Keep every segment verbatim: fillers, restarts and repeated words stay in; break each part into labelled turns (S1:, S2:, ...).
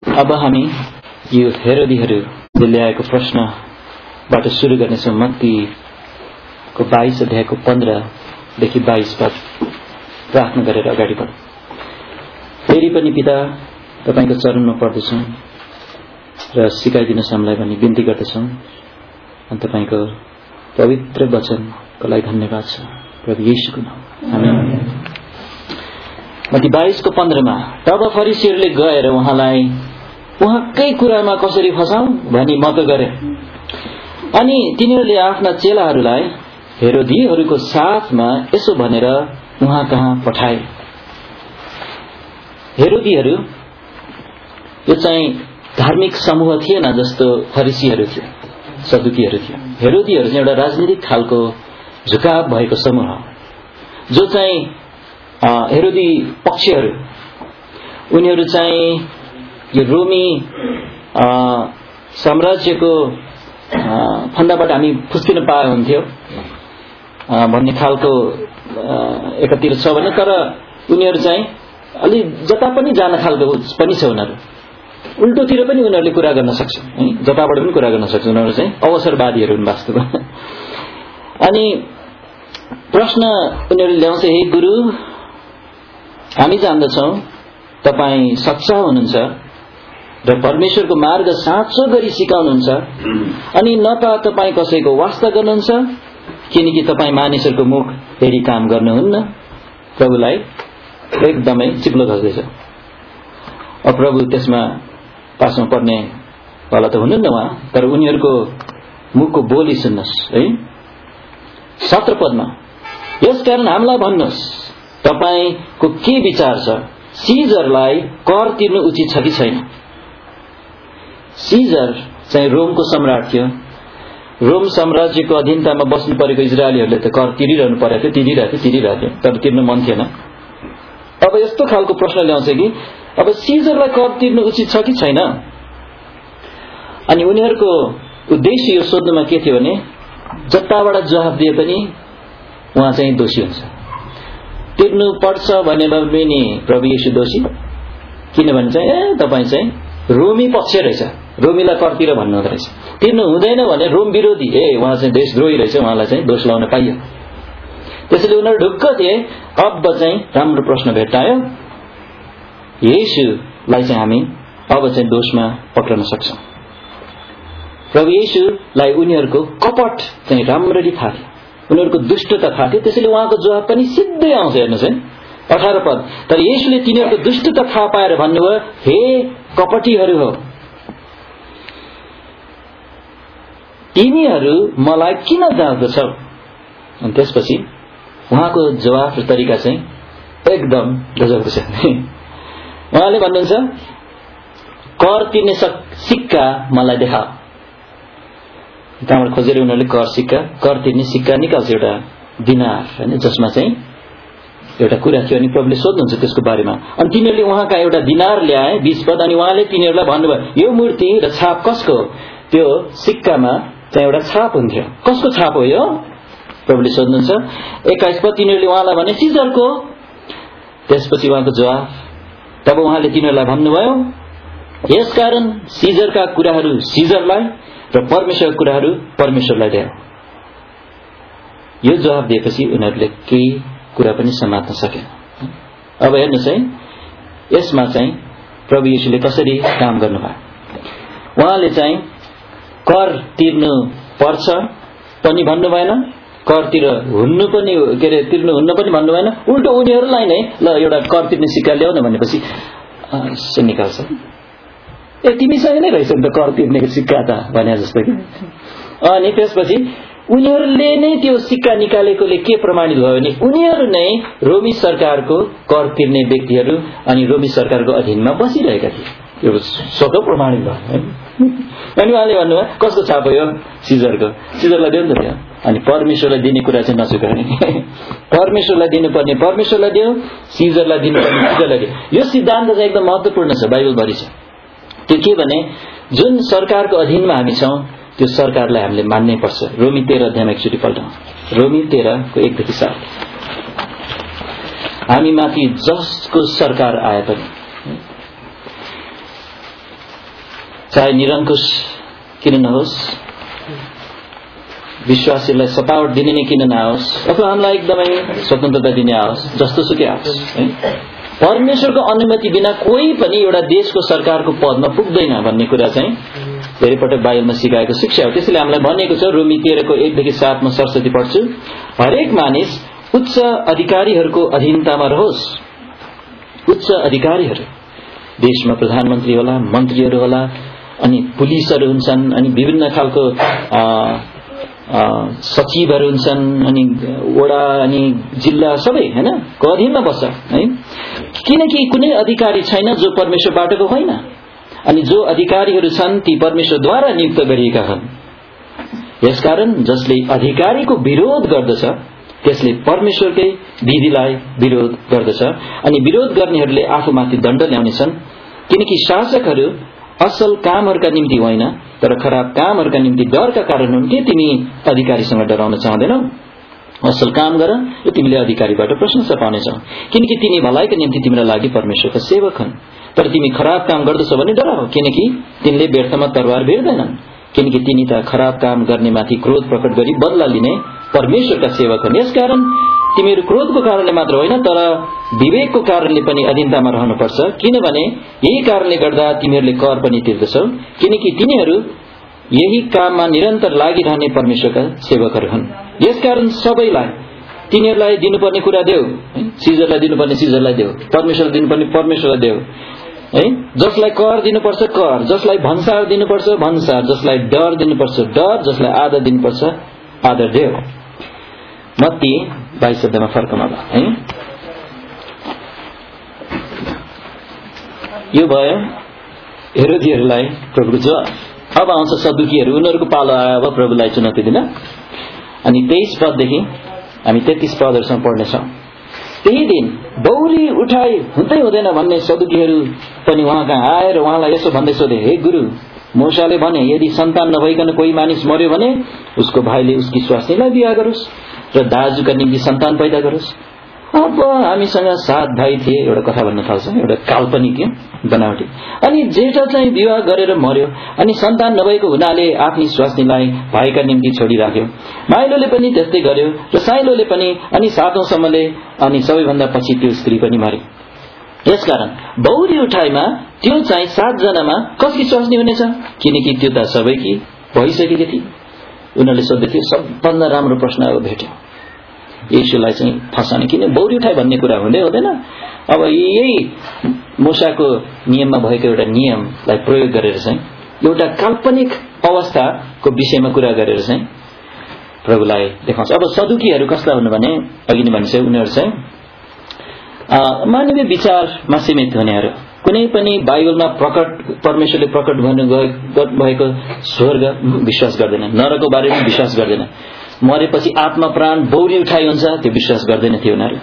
S1: अब हामी यो हेरोदीहरूले ल्याएको प्रश्नबाट सुरु गर्नेछौँ। मत्तीको बाइस अध्यायको पन्ध्रदेखि बाइस पद प्रार्थना गरेर अगाडि बढौँ। फेरि पनि पिता, तपाईको चरणमा पर्दछौँ र सिकाइदिनुहोस् हामीलाई भनी बिन्ती गर्दछौँ। अनि तपाईको पवित्र वचनको लागि धन्यवाद छ प्रभु येशूको नाम, आमेन। मत्ती बाइसको पन्ध्रमा तब फरिसीहरूले गएर उहाँलाई उहाँकै कुरामा कसरी फसाउँ भनी मत गरे। अनि तिनीहरूले आफ्ना चेलाहरूलाई हेरोदीहरूको साथमा यसो भनेर उहाँ कहाँ पठाए। हेरोदीहरू यो चाहिँ धार्मिक समूह थिएन जस्तो फरिसीहरू थियो, सदुकीहरू थियो। हेरोदीहरू चाहिँ एउटा राजनीतिक खालको झुकाव भएको समूह हो, जो चाहिँ हेरोदी पक्षहरू, उनीहरू चाहिँ यो रोमी साम्राज्यको फन्दाबाट हामी फुस्किन पाए हुन्थ्यो भन्ने खालको एकातिर छ भने, तर उनीहरू चाहिँ अलि जता पनि जान खालको पनि छ। उनीहरू उल्टोतिर पनि उनीहरूले कुरा गर्न सक्छ, है, जताबाट पनि कुरा गर्न सक्छ। उनीहरू चाहिँ अवसरवादीहरू हुन् वास्तवमा। अनि प्रश्न उनीहरूले ल्याउँछ, हे गुरु, हामी जान्दछौँ तपाईँ सच्चा हुनुहुन्छ र परमेश्वरको मार्ग साँचो गरी सिकाउनुहुन्छ, अनि न त तपाईँ कसैको वास्ता गर्नुहुन्छ, किनकि तपाईँ मानिसहरूको मुख हेरी काम गर्नुहुन्न। प्रभुलाई एकदमै चिप्लो खस्दैछ। अब प्रभु त्यसमा पासमा पर्ने वाला त हुनुहुन्न उहाँ, तर उनीहरूको मुखको बोली सुन्नुहोस् है। सत्र पदमा, यसकारण हामीलाई भन्नुहोस् तपाईको के विचार छ, सिजरलाई कर तिर्नु उचित छ कि छैन? सिजर चाहिँ रोमको सम्राट थियो। रोम साम्राज्यको अधीनतामा बस्नु परेको इजरायलीहरूले त कर तिरिरहनु परेको थियो, तिरिरहेको थियो तिरिरहेको थियो तर तिर्नु मन थिएन। अब यस्तो खालको प्रश्न ल्याउँछ कि अब सिजरलाई कर तिर्नु उचित छ कि छैन? अनि उनीहरूको उद्देश्य यो सोध्नुमा के थियो भने, जताबाट जवाफ दिए पनि उहाँ चाहिँ दोषी हुन्छ। तिर्नु पर्छ भने पनि प्रभु येशू दोषी, किनभने चाहिँ ए तपाईँ चाहिँ रोमी पक्ष रहेछ, रोमीलाई करतिर भन्नु हुँदो रहेछ। तिर्नु हुँदैन भने रोम विरोधी, ए उहाँ चाहिँ देशद्रोही रहेछ, उहाँलाई चाहिँ दोष लाउन पाइयो। त्यसैले उनीहरू ढुक्क थिए। अब चाहिँ राम्रो प्रश्न भेट्टायो, येशूलाई चाहिँ हामी अब चाहिँ दोषमा पक्रन सक्छौँ। प्रभु येशूलाई उनीहरूको कपट चाहिँ राम्ररी थाहा थियो, उनीहरूको दुष्टता थाहा थियो। त्यसैले उहाँको जवाब पनि सिधै आउँछ। हेर्नुहोस् है, अठार पद, तर येशूले तिनीहरूको दुष्टता थाहा पाएर भन्नुभयो, हे कपटीहरू हो, तिमीहरू मलाई किन जाँच्दछौ? अनि त्यसपछि उहाँको जवाफ र तरिका चाहिँ एकदम गजबको छ। उहाँले भन्नुहुन्छ, कर तिर्ने सिक्का मलाई देखाऊ। त्यहाँबाट खोजेर उनीहरूले कर सिक्का कर तिर्ने सिक्का निकाल्छ, एउटा दिनार हैन, जसमा चाहिँ एउटा कुरा थियो। अनि प्रभुले सोध्नुहुन्छ त्यसको बारेमा। अनि तिनीहरूले उहाँका एउटा दिनार ल्याए, बीस पद। अनि उहाँले तिनीहरूलाई भन्नुभयो, यो मूर्ति र छाप कसको? त्यो सिक्कामा चाहिँ एउटा छाप हुन्थ्यो, कसको छाप हो यो? प्रभुले सोध्नुहुन्छ। एक्काइस पद, तिनीहरूले उहाँलाई भने सिजरको। त्यसपछि उहाँको जवाफ, तब उहाँले तिनीहरूलाई भन्नुभयो, यसकारण सिजरका कुराहरू सिजरलाई र परमेश्वरका कुराहरू परमेश्वरलाई ल्याऊ। यो जवाफ दिएपछि उनीहरूले केही कुरा पनि समात्न सकेन। अब हेर्नुहोस् है, यसमा चाहिँ प्रभु येशूले कसरी काम गर्नुभयो। उहाँले चाहिँ कर तिर्नु पर्छ पनि भन्नु भएन, करतिर हुन्नु पनि के अरे तिर्नु हुन्न पनि भन्नु भएन। उल्टो उनीहरूलाई नै ल एउटा कर तिर्ने सिक्का ल्याउ न भनेपछि निकाल्छ, ए तिमीसँग नै रहेछ नि त कर तिर्नेको सिक्का त भने जस्तो कि। अनि त्यसपछि उनीहरूले नै त्यो सिक्का निकालेकोले के प्रमाणित भयो भने उनीहरू नै रोमी सरकारको कर तिर्ने व्यक्तिहरू अनि रोमी सरकारको अधीनमा बसिरहेका थिए। यो स्वतः प्रमाणित भयो। अनि उहाँले भन्नुभयो, कसको छाप हो यो? सिजरको। सिजरलाई दियो नि त त्यो। अनि परमेश्वरलाई दिने कुरा चाहिँ नचुकाउने, परमेश्वरलाई दिनुपर्ने परमेश्वरलाई दियो, सिजरलाई दिनुपर्ने सिजरलाई दियो। यो सिद्धान्त चाहिँ एकदम महत्त्वपूर्ण छ, बाइबलभरि छ। त्यो के भने, जुन सरकारको अधीनमा हामी छौँ त्यो सरकारलाई हामीले मान्नै पर्छ। रोमी तेह्र अध्यायमा एकचोटि पल्टाउँ, रोमी तेह्रको एकदेखि सात। हामी माथि जसको सरकार आए पनि चाहे निरङ्कुश किन नहोस्, विश्वासीलाई सतावट दिने नै किन नहोस्, अथवा हामीलाई एकदमै स्वतन्त्रता दिने आओस्, जस्तो सुकै आओस्, परमेश्वरको अनुमति बिना कोही पनि एउटा देशको सरकारको पदमा पुग्दैन भन्ने कुरा चाहिँ धेरै पटक बाइबलमा सिकाएको शिक्षा हो। त्यसैले हामीलाई भनिएको छ, रोमी तेह्रको एकदेखि सातमा सरस्वती पढ्छु, हरेक मानिस उच्च अधिकारीहरूको अधीनतामा रहोस्। उच्च अधिकारीहरू, देशमा प्रधानमन्त्री होला, मन्त्रीहरू होला, अनि पुलिसहरू हुन्छन्, अनि विभिन्न खालको सचिवहरू हुन्छन्, अनि वडा अनि जिल्ला सबै हैन को अधीनमा बस्छ है। किनकि कुनै अधिकारी छैन जो परमेश्वरबाटको होइन, अनि जो अधिकारीहरू छन् ती परमेश्वरद्वारा नियुक्त गरिएका हुन्। यसकारण जसले अधिकारीको विरोध गर्दछ त्यसले परमेश्वरकै विधिलाई विरोध गर्दछ, अनि विरोध गर्नेहरूले आफूमाथि दण्ड ल्याउनेछन्। किनकि शासकहरू असल कामहरूका निम्ति होइन तर खराब कामहरूका निम्ति डरका कारण हुन्। के तिमी अधिकारीसँग डराउन चाहदैनौ? असल काम गर र तिमीले अधिकारीबाट प्रशंसा पाउनेछौ, किनकि तिनी भलाइका निम्ति तिम्रो लागि परमेश्वरका सेवक हुन्। तर तिमी खराब काम गर्दछौ भने डराऊ, किनकि तिनले व्यर्थमा तरवार भिड्दैनन्, किनकि तिनी त खराब काम गर्नेमाथि क्रोध प्रकट गरी बदला लिने परमेश्वरका सेवक हुन्। यसकारण तिमीहरू क्रोधको कारणले मात्र होइन तर विवेकको कारणले पनि अधीनतामा रहनुपर्छ, किनभने यही कारणले गर्दा तिमीहरूले कर पनि तिर्दछौ, किनकि तिनीहरू यही काममा निरन्तर लागिरहने परमेश्वरका सेवकहरू हुन्। यसकारण सबैलाई तिनीहरूलाई दिनुपर्ने कुरा देऊ, सिजरलाई दिनुपर्ने सिजरलाई देऊ, परमेश्वरलाई दिनुपर्ने परमेश्वरलाई देऊ है। जसलाई कर दिनुपर्छ कर, जसलाई भन्सार दिनुपर्छ भन्सार, जसलाई डर दिनुपर्छ डर, जसलाई आदर दिनुपर्छ आदर देऊ। मत्ती बाइस अध्यायमा फर्कमा है। यो भयो हेरोदीहरूलाई प्रभुको जवाब। अब आउँछ सदुकीहरू, उनीहरूको पालो आयो अब प्रभुलाई चुनौती दिन। अनि तेइस पददेखि हामी तेत्तीस पदहरूसम्म पढ्नेछौँ। त्यही दिन बौरी उठाई हुँदै हुँदैन भन्ने सदुकीहरू पनि उहाँ कहाँ आएर उहाँलाई यसो भन्दै सोधे, हे गुरु, मूसाले भने यदि सन्तान नभइकन कोही मानिस मर्यो भने उसको भाइले उसकी स्वास्नीलाई बिहा गरोस् र दाजुका निम्ति सन्तान पैदा गरोस्। अब हामीसँग सात भाइ थिए, एउटा कथा भन्न थाल्छ, एउटा काल्पनिक बनावटी। अनि जेठा चाहिँ विवाह गरेर मर्यो, अनि सन्तान नभएको हुनाले आफ्नी स्वास्नीलाई भाइका निम्ति छोडिराख्यो। माइलोले पनि त्यस्तै गर्यो र साइलोले पनि, अनि सातौंसम्मले, अनि सबैभन्दा पछि त्यो स्त्री पनि मरे। यसकारण बौरी उठाइमा त्यो चाहिँ सातजनामा कसकी स्वास्नी हुनेछ? किनकि त्यो त सबैकी भइसकेकी थिए। उनीहरूले सोध्दै थियो। सबभन्दा राम्रो प्रश्न अब भेट्यो येशूलाई चाहिँ फसाउने, किन बौरी उठाइ भन्ने कुरा हुँदै हुँदैन। अब यही मूसाको नियममा भएको एउटा नियमलाई प्रयोग गरेर चाहिँ एउटा काल्पनिक अवस्थाको विषयमा कुरा गरेर चाहिँ प्रभुलाई देखाउँछ। अब सदुकीहरू कस्ता हुनु भने अघि नै भनिसक्यो, उनीहरू चाहिँ मानवीय विचारमा सीमित हुनेहरू, कुनै पनि बाइबलमा प्रकट परमेश्वरले प्रकट भएको स्वर्ग विश्वास गर्दैन, नरकको बारेमा विश्वास गर्दैन, मरेपछि आत्मा प्राण बौरी उठाइ हुन्छ त्यो विश्वास गर्दैन थियो उनीहरू।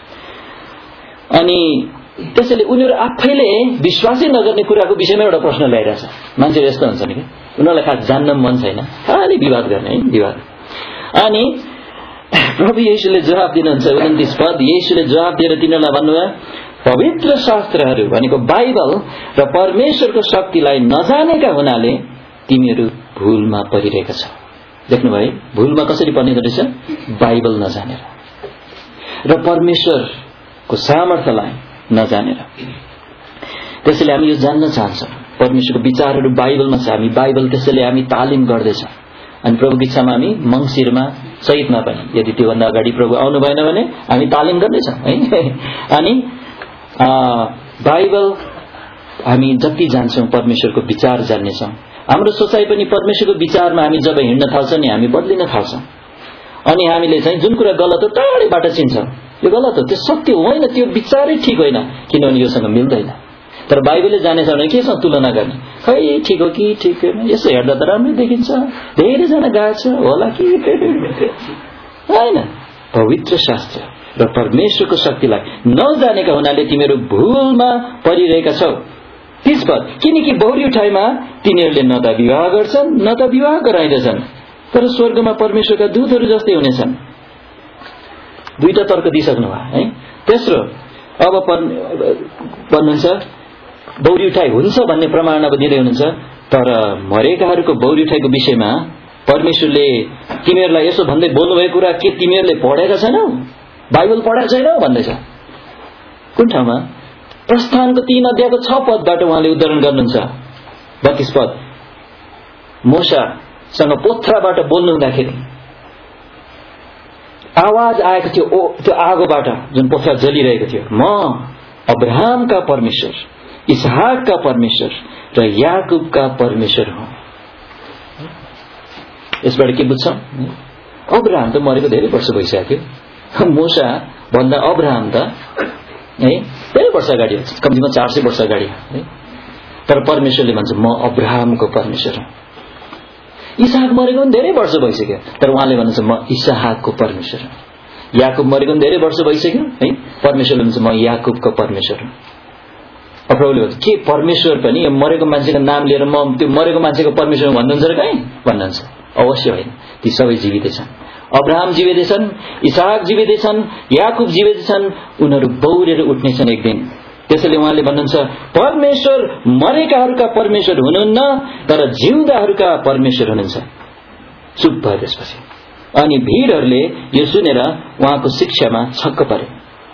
S1: अनि त्यसैले उनीहरू आफैले विश्वासै नगर्ने कुराको विषयमा एउटा प्रश्न ल्याइरहेछ। मान्छेहरू यस्तो हुन्छन् कि उनीहरूलाई खास जान्न मन छैन, खालि विवाद गर्ने है विवाद। अनि प्रभु येशूले जवाब दिनुहुन्छ उन्तिस पद। येशूले जवाब दिएर तिनीहरूलाई भन्नुभयो, पवित्र शास्त्रहरू भनेको बाइबल र परमेश्वरको शक्तिलाई नजानेका हुनाले तिमीहरू भूलमा परिरहेका छौ। देख्नुभयो भूलमा कसरी पर्ने रहेछ? बाइबल नजानेर र परमेश्वरको सामर्थ्यलाई नजानेर। त्यसैले हामी यो जान्न चाहन्छौँ परमेश्वरको विचारहरू बाइबलमा छ। हामी बाइबल त्यसैले हामी तालिम गर्दैछौँ। अनि प्रभुको इच्छामा हामी मङ्सिरमा चैतमा पनि, यदि त्योभन्दा अगाडि प्रभु आउनु भएन भने हामी तालिम गर्दैछौँ है। अनि बाइबल हामी जति जान्छौँ परमेश्वरको विचार जान्नेछौँ। हाम्रो सोचाइ पनि परमेश्वरको विचारमा हामी जब हिँड्न थाल्छौँ नि हामी बदलिन थाल्छौँ। अनि हामीले चाहिँ जुन कुरा गलत हो टाढैबाट चिन्छौँ, यो गलत हो, त्यो सत्य होइन, त्यो विचारै ठिक होइन, किनभने योसँग मिल्दैन। तर बाइबलले जानेछ भने केसँग तुलना गर्ने? खै ठिक हो कि ठिक होइन, यसो हेर्दा त राम्रै देखिन्छ, धेरैजना गएको छ होला कि होइन। पवित्र शास्त्र र परमेश्वरको शक्तिलाई नजानेका हुनाले तिमीहरू भूलमा परिरहेका छौ। तीस पद। किनकि बौरी उठाइमा तिनीहरूले न त विवाह गर्छन् न त विवाह गराइँदैछन्, तर स्वर्गमा परमेश्वरका दूतहरू जस्तै हुनेछन्। दुईटा तर्क दिइसक्नु भयो है। तेस्रो अब भन्नुहुन्छ बौरी उठाइ हुन्छ भन्ने प्रमाण अब दिँदै हुनुहुन्छ। तर मरेकाहरूको बौरी उठाइको विषयमा परमेश्वरले तिमीहरूलाई यसो भन्दै बोल्नुभएको कुरा के तिमीहरूले पढेका छैनौ, बाइबल पढेका छैनौ भन्दैछ। कुन ठाउँमा? प्रस्थानको तीन अध्यायको छ पदबाट उहाँले उद्धरण गर्नुहुन्छ। बत्तीस पद, मोशासँग पोथ्राबाट बोल्नु हुँदाखेरि आवाज आएको थियो, ओ त्यो आगोबाट जुन पोथ्रा जलिरहेको थियो, म अब्राहमका परमेश्वर, इसहाकका परमेश्वर र याकुबका परमेश्वर हुँ। यसबाट के बुझ्छौं? अब्राहम त मरेको धेरै वर्ष भइसक्यो। मोसा भन्दा अब्राहम त है धेरै वर्ष अगाडि, कम्तीमा चार सय वर्ष अगाडि है। तर परमेश्वरले भन्छ म अब्राहमको परमेश्वर हुँ। इसहाक मरेको पनि धेरै वर्ष भइसक्यो, तर उहाँले भन्नुहुन्छ म इसहाकको परमेश्वर हुँ। याकुब मरेको पनि धेरै वर्ष भइसक्यो है, परमेश्वरले भन्छ म याकुबको परमेश्वर हुँ। प्रभुले भन्छ के परमेश्वर पनि यो मरेको मान्छेको नाम लिएर म त्यो मरेको मान्छेको परमेश्वर भन्नुहुन्छ र कहीँ भन्नुहुन्छ? अवश्य होइन। ती सबै जीवितै छन्। अब्राहम जीवितै छन्, इसहाक जीवितै छन्, याकुब जीवितै छन्। उनीहरू बौरेर उठ्नेछन् एक दिन। त्यसैले उहाँले भन्नुहुन्छ परमेश्वर मरेकाहरूका परमेश्वर हुनुहुन्न, तर जिउँदाहरूका परमेश्वर हुनुहुन्छ। चुप भयो त्यसपछि। अनि भीड़हरूले यो सुनेर उहाँको शिक्षामा छक्क परे।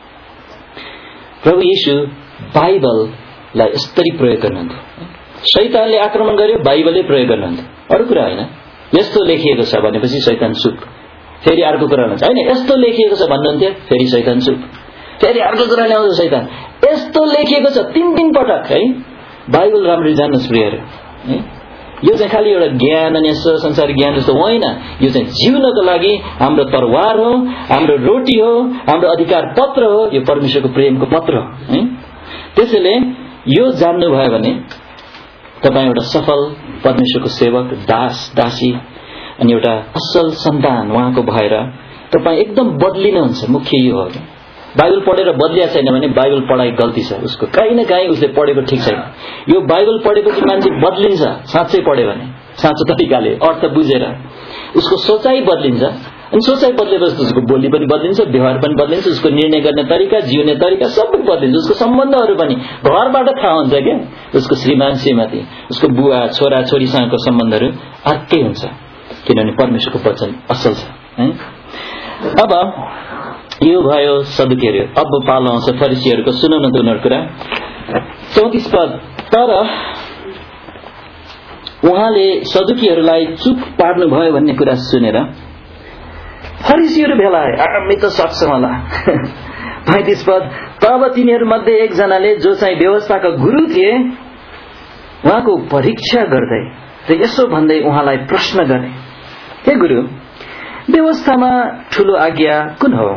S1: प्रभु येशू बाइबललाई यसरी प्रयोग गर्नुहुन्थ्यो। शैतानले आक्रमण गर्यो, बाइबलले प्रयोग गर्नुहुन्थ्यो, अरू कुरा होइन। यस्तो लेखिएको छ भनेपछि शैतान चुप। फेरि अर्को कुरा भन्छ होइन यस्तो लेखिएको छ भन्नुहुन्थ्यो, फेरि शैतान चुप। फेरि अर्को कुरा ल्याउँछ शैतान, यस्तो लेखिएको छ तीन तीन पटक है। बाइबल राम्ररी जान्नुहोस् प्रियहरू, यो चाहिँ खालि एउटा ज्ञान अनि संसारिक ज्ञान जस्तो होइन। यो चाहिँ जिउनको लागि हाम्रो तरवार हो, हाम्रो रोटी हो, हाम्रो अधिकार पत्र हो। यो परमेश्वरको प्रेमको पत्र हो है। त्यसैले यो जान्नुभयो भने तपाईँ एउटा सफल परमेश्वरको सेवक, दास दासी अनि एउटा असल सन्तान उहाँको भएर तपाईँ एकदम बदलिनुहुन्छ। मुख्य यो हो। बाइबल पढेर बदलिया छैन भने बाइबल पढाइ गल्ती छ उसको। कहीँ न कहीँ उसले पढेको ठिक छैन। यो बाइबल पढेपछि मान्छे बदलिन्छ साँच्चै पढ्यो भने, साँचो तरिकाले अर्थ बुझेर उसको सोचाइ बदलिन्छ। अनि सोचाइ बदलेपछि उसको बोली पनि बदलिन्छ, व्यवहार पनि बदलिन्छ, उसको निर्णय गर्ने तरिका, जिउने तरिका सबै बदलिन्छ। उसको सम्बन्धहरू पनि घरबाट थाहा हुन्छ क्या। उसको श्रीमान श्रीमती, उसको बुवा छोरा छोरीसँगको सम्बन्धहरू अर्कै हुन्छ, किनभने परमेश्वरको वचन असल छ है। अब यो भयो सदुकीहरू। अब पालो आउँछ फरिसीहरूको। सुनौ न त उनीहरूको कुरा। चौतीस पद, तर उहाँले सदुकीहरूलाई चुप पार्नुभयो भन्ने कुरा सुनेर फरिसीहरू भेला आए। हामी त सक्छौँ होला। पैंतीस पद, तब तिनीहरू मध्ये एकजनाले जो चाहिँ व्यवस्थाका गुरु थिए उहाँको परीक्षा गर्दै र यसो भन्दै उहाँलाई प्रश्न गरे, हे गुरु, व्यवस्थामा ठूलो आज्ञा कुन हो?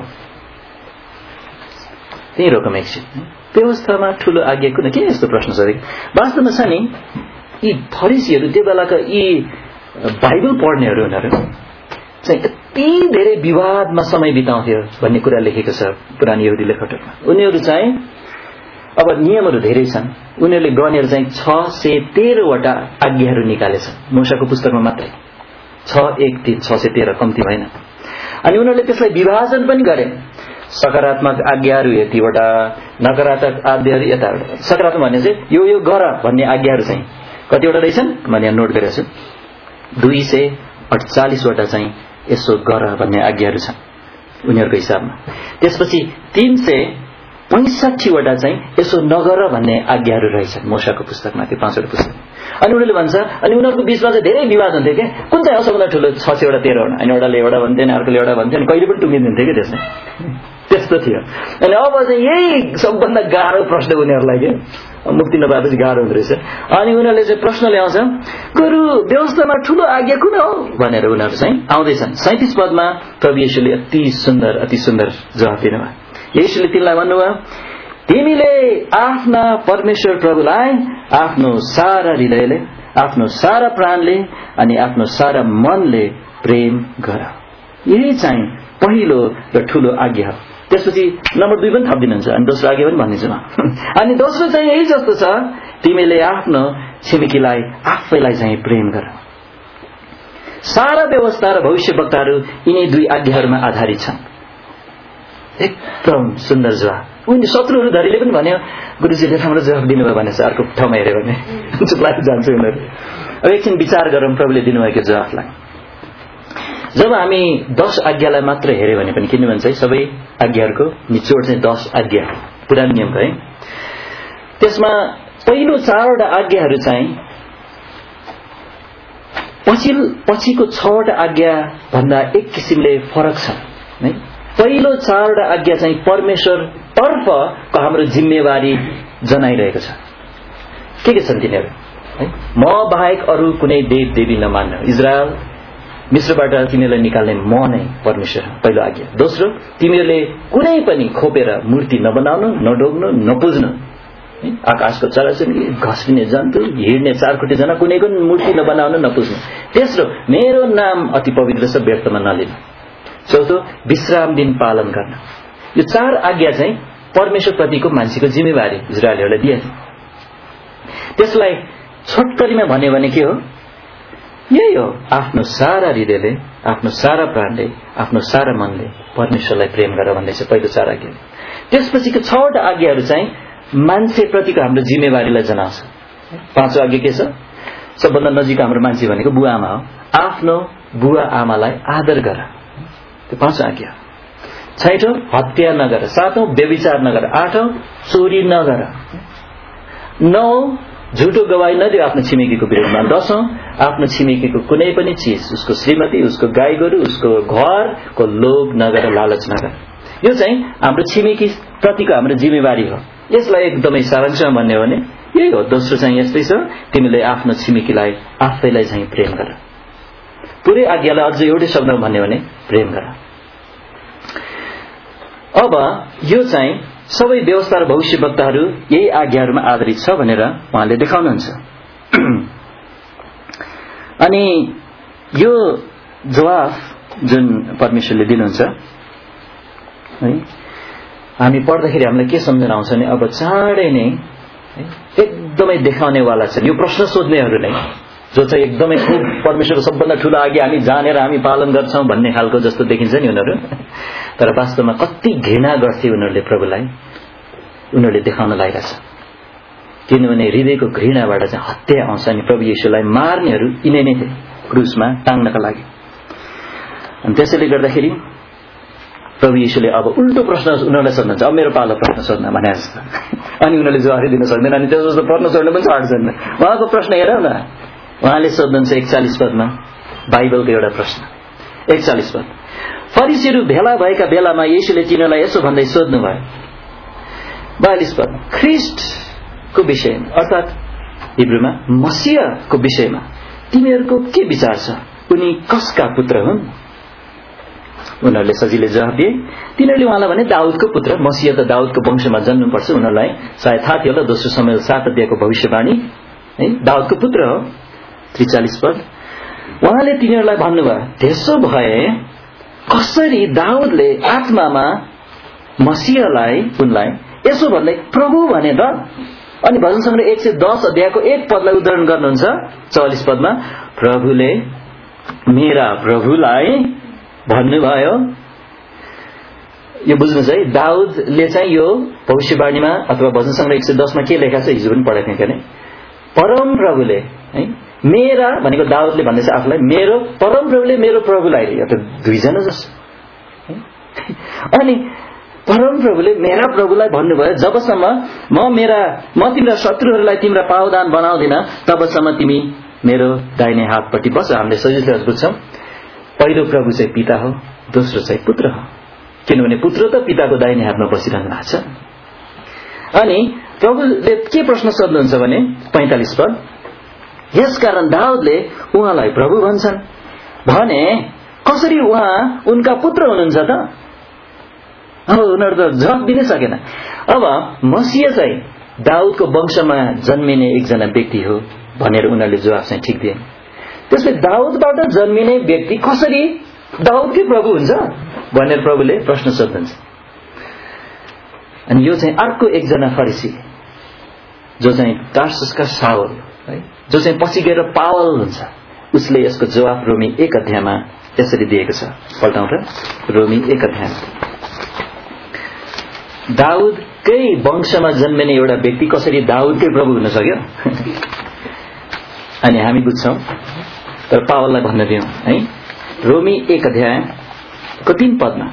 S1: त्यही रोकम एकछिन। व्यवस्थामा ठूलो आज्ञा कुन? किन यस्तो प्रश्न सोधे? वास्तवमा छ नि, यी फरिसीहरू त्यो बेलाका यी बाइबल पढ्नेहरू उनीहरू चाहिँ यति धेरै विवादमा समय बिताउँथ्यो भन्ने कुरा लेखेको छ पुरानो यहुदी लेखकहरूमा। उनीहरू चाहिँ अब नियमहरू धेरै छन्। उनीहरूले गनेर चाहिँ छ सय तेह्रवटा आज्ञाहरू निकालेछन् मूसाको पुस्तकमा मात्रै। छ एक तीन छ सय तेह्र, कम्ती भएन। अनि उनीहरूले त्यसलाई विभाजन पनि गरे। सकारात्मक आज्ञाहरू यतिवटा, नकारात्मक आज्ञाहरू यतावटा। सकारात्मक भने चाहिँ यो यो गर भन्ने आज्ञाहरू चाहिँ कतिवटा रहेछन् मैले यहाँ नोट गरेको छु। दुई सय अडचालिसवटा चाहिँ यसो गर भन्ने आज्ञाहरू छन् उनीहरूको हिसाबमा। त्यसपछि तीन सय पैंसठीवटा चाहिँ यसो नगर भन्ने आज्ञाहरू रहेछन् मूसाको पुस्तकमा, त्यो पाँचवटा पुस्तक। अनि उनीहरूले भन्छ, अनि उनीहरूको बिचमा चाहिँ धेरै विवाद हुन्थ्यो क्या, कुन चाहिँ सबभन्दा ठुलो? छ सयवटा तेह्रवटा। अनि एउटाले एउटा भन्थेन, अर्कोले एउटा भन्थ्यो, अनि कहिले पनि टुङ्गिदिन्थ्यो क्या त्यसमा। त्यस्तो थियो। अनि अब चाहिँ यही सबभन्दा गाह्रो प्रश्न उनीहरूलाई के मुक्ति नपाएपछि गाह्रो हुँदो रहेछ। अनि उनीहरूले चाहिँ प्रश्न ल्याउँछ, गुरु, व्यवस्थामा ठूलो आज्ञा कुन हो भनेर उनीहरू चाहिँ आउँदैछन्। सैंतीस पदमा प्रभु येशूले अति सुन्दर अति सुन्दर जवाफ दिनुभयो। येशूले तिनलाई भन्नुभयो, तिमीले आफ्ना परमेश्वर प्रभुलाई आफ्नो सारा हृदयले, आफ्नो सारा प्राणले अनि आफ्नो सारा मनले प्रेम गर। यही चाहिँ पहिलो र ठूलो आज्ञा हो। त्यसपछि नम्बर दुई पनि थपिदिनुहुन्छ, अनि दोस्रो आज्ञा पनि भनिदिन्छु म। अनि दोस्रो चाहिँ यही जस्तो छ, तिमीले आफ्नो छिमेकीलाई आफैलाई चाहिँ प्रेम गर। सारा व्यवस्था र भविष्य वक्ताहरू यिनै दुई आज्ञाहरूमा आधारित छन्। एकदम सुन्दर जवाफ। उनी शत्रुहरू धरीले पनि भन्यो गुरुजीले राम्रो जवाफ दिनुभयो भनेछ। अर्को ठाउँमा हेऱ्यो भने चुप्लाएर जान्छ उनीहरू। अब एकछिन विचार गरौँ प्रभुले दिनुभएको जवाफलाई। जब हामी दश आज्ञालाई मात्र हेऱ्यो भने पनि किन भन्छ सबै आज्ञाहरूको निचोड चाहिँ दश आज्ञा पुरानो नियम है। त्यसमा पहिलो चारवटा आज्ञाहरू चाहिँ पछि पछिको छवटा आज्ञा भन्दा एक किसिमले फरक छ है। पहिलो चारवटा आज्ञा चाहिँ परमेश्वर तर्फको हाम्रो जिम्मेवारी जनाइरहेको छ। के के छन् तिनीहरू है? म बाहेक अरू कुनै देव देवी नमान्नु। इजरायल मिश्रबाट तिमीलाई निकाल्ने म नै परमेश्वर पहिलो आज्ञा। दोस्रो तिमीहरूले कुनै पनि खोपेर मूर्ति नबनाउनु, नढोग्नु, नपुज्नु। आकाशको चराचुरुङ्गी, घस्किने जन्तु, हिँड्ने चारखुट्टे जना कुनैको मूर्ति नबनाउनु, नपुज्नु। तेस्रो मेरो नाम अति पवित्र छ, व्यर्थमा नलिनु। चौथो विश्राम दिन पालन गर्न। यो चार आज्ञा चाहिँ परमेश्वर प्रतिको मान्छेको जिम्मेवारी इजरायलीहरूलाई दिएछ। त्यसलाई छोटकरीमा भन्यो भने के हो? यही हो, आफ्नो सारा हृदयले, आफ्नो सारा प्राणले, आफ्नो सारा मनले परमेश्वरलाई प्रेम गर भन्दैछ पहिलो चार आज्ञा। त्यसपछिको छवटा आज्ञाहरू चाहिँ मान्छे प्रतिको हाम्रो जिम्मेवारीलाई जनाउँछ। पाँचौं आज्ञा के छ? सबभन्दा नजिक हाम्रो मान्छे भनेको बुवा आमा हो। आफ्नो बुवा आमालाई आदर गर, त्यो पाँचौं आज्ञा। छैठौं हत्या नगर। सातौं व्यभिचार नगर। आठौं चोरी नगर। नौ झुटो गवाही नदियो आफ्नो छिमेकीको विरुद्धमा। दशौं आफ्नो छिमेकीको कुनै पनि चिज, उसको श्रीमती, उसको गाई गोरु, उसको घरको लोभ नगर, लालच नगर। यो चाहिँ हाम्रो छिमेकी प्रतिको हाम्रो जिम्मेवारी हो। यसलाई एकदमै सारांशमा भन्ने हो भने यही हो। दोस्रो चाहिँ यस्तै छ, तिमीले आफ्नो छिमेकीलाई आफैलाई चाहिँ प्रेम गर। पुरै आज्ञालाई अझ एउटै शब्दमा भन्ने हो भने प्रेम गर। अब यो चाहिँ सबै व्यवस्था र भविष्यवक्ताहरू यही आज्ञाहरूमा आधारित छ भनेर उहाँले देखाउनुहुन्छ। अनि यो जवाफ जुन परमेश्वरले दिनुहुन्छ है, हामी पढ्दाखेरि हामीलाई के सम्झना आउँछ भने अब चाँडै नै एकदमै देखाउनेवाला छन् यो प्रश्न सोध्नेहरू नै, जो चाहिँ एकदमै खुब परमेश्वरको सबभन्दा ठूलो आज्ञा हामी जानेर हामी पालन गर्छौं भन्ने खालको जस्तो देखिन्छ नि उनीहरू। तर वास्तवमा कति घृणा गर्थे उनीहरूले प्रभुलाई, उनीहरूले देखाउन लागिरहेछ। किनभने हृदयको घृणाबाट चाहिँ हत्या आउँछ। अनि प्रभु येशूलाई मार्नेहरू यिनै नै थिए क्रुसमा टाङ्नका लागि। अनि त्यसैले गर्दाखेरि प्रभु येशूले अब उल्टो प्रश्न उनीहरूलाई सोध्नुहुन्छ। अब मेरो पालो प्रश्न सोध्न भने जस्तो। अनि उनीहरूले जवाफ दिन सक्दैन। अनि त्यस जस्तो प्रश्न सोध्न पनि छाड्छन्। उहाँको प्रश्न हेरौँ न, उहाँले सोध्नुहुन्छ एकचालिस पदमा बाइबलको एउटा प्रश्न। एकचालिस पद, फरिसीहरू भेला भएका बेलामा येशूले तिनीहरूलाई यसो भन्दै सोध्नुभयो। बयालिस पद, ख्रिस्टको विषयमा अर्थात् हिब्रूमा मसीहको विषयमा तिमीहरूको के विचार छ? उनी कसका पुत्र हुन्? उनीहरूले सजिलै जवाफ दिए। तिनीहरूले उहाँलाई भने दाउदको पुत्र। मसीह त दाउदको वंशमा जन्नुपर्छ। उनीहरूलाई सायद थाहा थियो होला दोस्रो समय सात अध्यायको भविष्यवाणी है, दाउदको पुत्र हो। त्रिचालिस पद, उहाँले तिनीहरूलाई भन्नुभयो, त्यसो भए कसरी दाउदले आत्मामा मसीहलाई उनलाई यसो भन्दै प्रभु भने त? अनि भजन सङ्ग्रह एक सय दस अध्यायको एक पदलाई उदाहरण गर्नुहुन्छ। चौवालिस पदमा प्रभुले मेरा प्रभुलाई भन्नुभयो। यो बुझ्नुहोस् है, दाउदले चाहिँ यो भविष्यवाणीमा अथवा भजन सङ्ग्रह एक सय दसमा के लेखा छ हिजो पनि पढाएको थिएँ। परम प्रभुले है, मेरा भनेको दाउदले भन्दैछ आफूलाई, मेरो परम प्रभुले मेरो प्रभुलाई, यो त दुईजना जस्तो। अनि परम प्रभुले मेरा प्रभुलाई भन्नुभयो, जबसम्म म मेरा म तिम्रा शत्रुहरूलाई तिम्रा पावदान बनाउँदिन तबसम्म तिमी मेरो दाहिने हातपट्टि बस। हामीले सजिलै बुझ्छौँ, पहिलो प्रभु चाहिँ पिता हो, दोस्रो चाहिँ पुत्र हो। किनभने पुत्र त पिताको दाहिने हातमा बसिरहनु भएको छ। अनि प्रभुले के प्रश्न सोध्नुहुन्छ भने पैंतालिस पद, यसकारण दाउदले उहाँलाई प्रभु भन्छन् भने कसरी उहाँ उनका पुत्र हुनुहुन्छ त? अब उनीहरू त जवाफ दिनै सकेन। अब मसीह चाहिँ दाउदको वंशमा जन्मिने एकजना व्यक्ति हो भनेर उनीहरूले जवाफ चाहिँ ठिक दिए। त्यसले दाउदबाट जन्मिने व्यक्ति कसरी दाउदकै प्रभु हुन्छ भनेर प्रभुले प्रश्न सोध्नुहुन्छ। अनि यो चाहिँ अर्को एकजना फरिसी जो चाहिँ टार्ससका साउल है, जो चाहिँ पछि गएर पावल हुन्छ, उसले यसको जवाफ रोमी एक अध्यायमा यसरी दिएको छ। पल्टाउँ र रोमी एक अध्याय दाउदकै वंशमा जन्मिने एउटा व्यक्ति कसरी दाउदकै प्रभु हुन सक्यो? अनि हामी बुझ्छौं, तर पावललाई भन्न दियौं है। रोमी एक अध्यायको तीन पदमा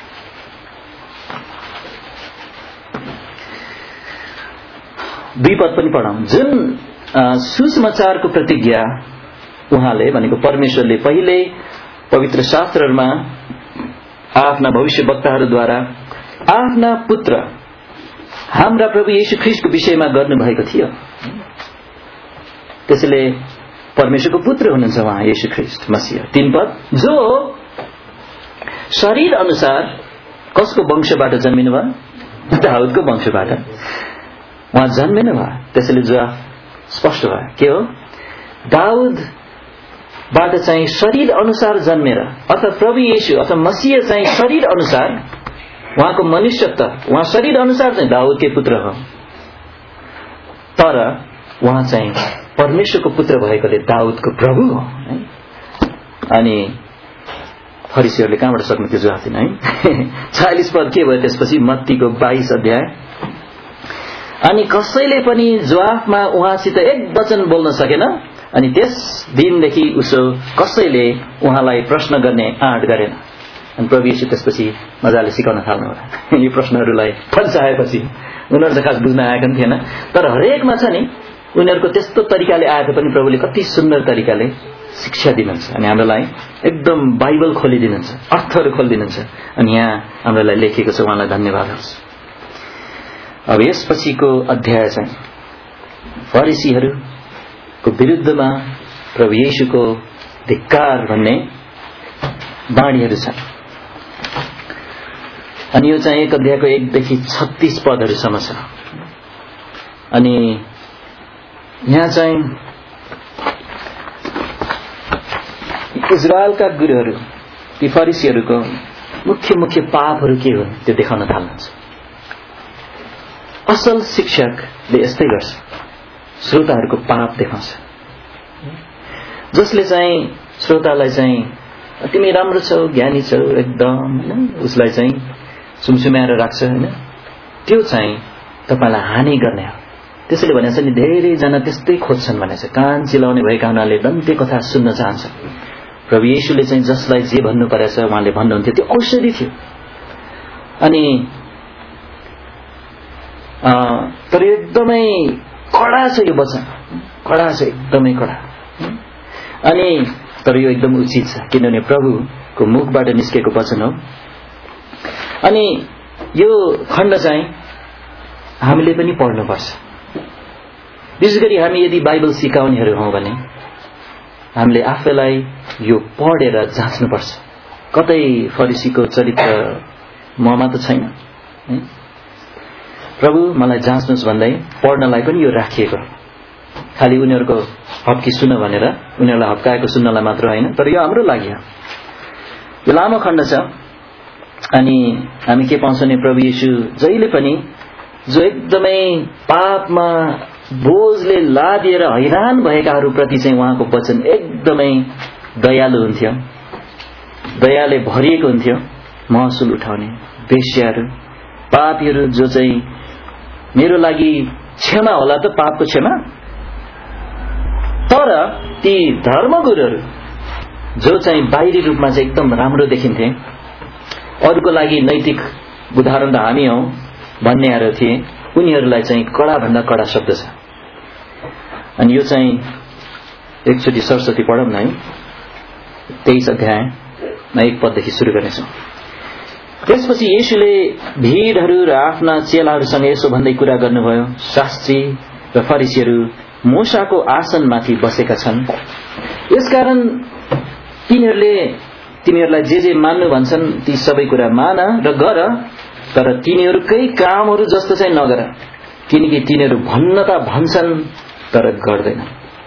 S1: दुई पद पनि पढौं। जुन सुसमाचारको प्रतिज्ञा उहाँले भनेको परमेश्वरले पहिले पवित्र शास्त्रहरूमा आफ्ना भविष्यवक्ताहरूद्वारा आफ्ना पुत्र हाम्रा प्रभु येशू ख्रीष्टको विषयमा गर्नुभएको थियो। त्यसैले परमेश्वरको पुत्र हुनुहुन्छ उहाँ येशू ख्रीष्ट मसीह। तीन पद, जो शरीर अनुसार कसको वंशबाट जन्मिनु भयो? दाउदको वंशबाट उहाँ जन्मिनु भयो। त्यसैले जो स्पष्ट भयो के हो? दाउदबाट चाहिँ शरीर अनुसार जन्मेर अथवा प्रभु येशू अथवा मसीह चाहिँ शरीर अनुसार उहाँको मनुष्यत्व, उहाँ शरीर अनुसार चाहिँ दाउदकै पुत्र हो, तर उहाँ चाहिँ परमेश्वरको पुत्र भएकोले दाउदको प्रभु हो है। अनि फरिसीहरूले कहाँबाट सक्नु त्यो जवाफ दिन है। चालीस पद के भयो त्यसपछि? मत्तीको बाइस अध्याय। अनि कसैले पनि जवाफमा उहाँसित एक वचन बोल्न सकेन। अनि त्यस दिनदेखि उसो कसैले उहाँलाई प्रश्न गर्ने आँट गरेन। अनि प्रभु येशू त्यसपछि मजाले सिकाउन थाल्नुभयो। यी प्रश्नहरूलाई फन्साएपछि उनीहरू त खास बुझ्न आएको थिएन, तर हरेकमा छ नि उनीहरूको त्यस्तो तरिकाले आएको पनि प्रभुले कति सुन्दर तरिकाले शिक्षा दिनुहुन्छ। अनि हामीलाई एकदम बाइबल खोलिदिनुहुन्छ, अर्थहरू खोलिदिनुहुन्छ। अनि यहाँ हामीलाई लेखिएको छ, उहाँलाई धन्यवाद होस्। अब यसपछिको अध्याय चाहिँ फरिसीहरूको विरुद्धमा प्रभु येशूको धिक्कार भन्ने बाणीहरू छन्। अनि यो चाहिँ एक अध्यायको एकदेखि छत्तीस पदहरूसम्म छ। अनि यहाँ चाहिँ इजरायलका गुरुहरू ती फरिसीहरूको मुख्य मुख्य पापहरू के हुन् त्यो देखाउन थाल्नुहुन्छ। असल शिक्षकले यस्तै गर्छ, श्रोताहरूको पाप देखाउँछ, जसले चाहिँ श्रोतालाई चाहिँ तिमी राम्रो छौ, ज्ञानी छौ एकदम हैन, उसलाई चाहिँ सुमसुम्याएर राख्छ हैन, त्यो चाहिँ तपाईलाई हानि गर्ने हो। त्यसैले भनेछ नि धेरैजना त्यस्तै खोज्छन् भनेछ, कान चिलाउने भएका हुनाले दन्ते कथा सुन्न चाहन्छ। प्रभु येशूले चाहिँ जसलाई जे भन्नु परेछ उहाँले भन्नुहुन्थ्यो, त्यो औषधि थियो। अनि तर एकदमै कडा छ यो वचन, कडा छ, एकदमै कडा। अनि तर यो एकदम उचित छ, किनभने प्रभुको मुखबाट निस्केको वचन हो। अनि यो खण्ड चाहिँ हामीले पनि पढ्नुपर्छ। विशेष गरी हामी यदि बाइबल सिकाउनेहरू हौं भने हामीले आफैलाई यो पढेर जाँच्नुपर्छ, कतै फरिसीको चरित्र ममा त छैन। प्रभु मलाई जाँच्नुस् भन्दै पढ्नलाई पनि यो राखिएको, खालि उनीहरूको हप्की सुन भनेर उनीहरूलाई हप्काएको सुन्नलाई मात्र होइन, तर यो हाम्रो लागि हो। यो लामो खण्ड छ। अनि हामी के पाउँछौँ भने प्रभु येशू जहिले पनि जो एकदमै पापमा बोझले लादिएर हैरान भएकाहरू प्रति चाहिँ उहाँको वचन एकदमै दयालु हुन्थ्यो, दयाले भरिएको हुन्थ्यो। महसुल उठाउने वेश्याहरू, पापीहरू जो चाहिँ मेरो लागि क्षमा होला त पापको क्षमा, तर ती धर्मगुरुहरू जो चाहिँ बाहिरी रूपमा चाहिँ एकदम राम्रो देखिन्थे, अरूको लागि नैतिक उदाहरण त हामी हौ भन्नेहरू थिए, उनीहरूलाई चाहिँ कडा भन्दा कडा शब्द छ। अनि यो चाहिँ एकचोटि सरस्वती पढौँ न है, तेइस अध्यायमा एक पददेखि सुरु गर्नेछौँ। त्यसपछि येशूले भीड़हरू र आफ्ना चेलाहरूसँग यसो भन्दै कुरा गर्नुभयो, शास्त्री र फरिसीहरू मूसाको आसनमाथि बसेका छन्, यसकारण तिनीहरूले तिमीहरूलाई जे जे मान्नु भन्छन् ती सबै कुरा मान र गर, तर तिनीहरूकै कामहरू जस्तो चाहिँ नगर, किनकि तिनीहरू भन्न त भन्छन् तर गर्दैन।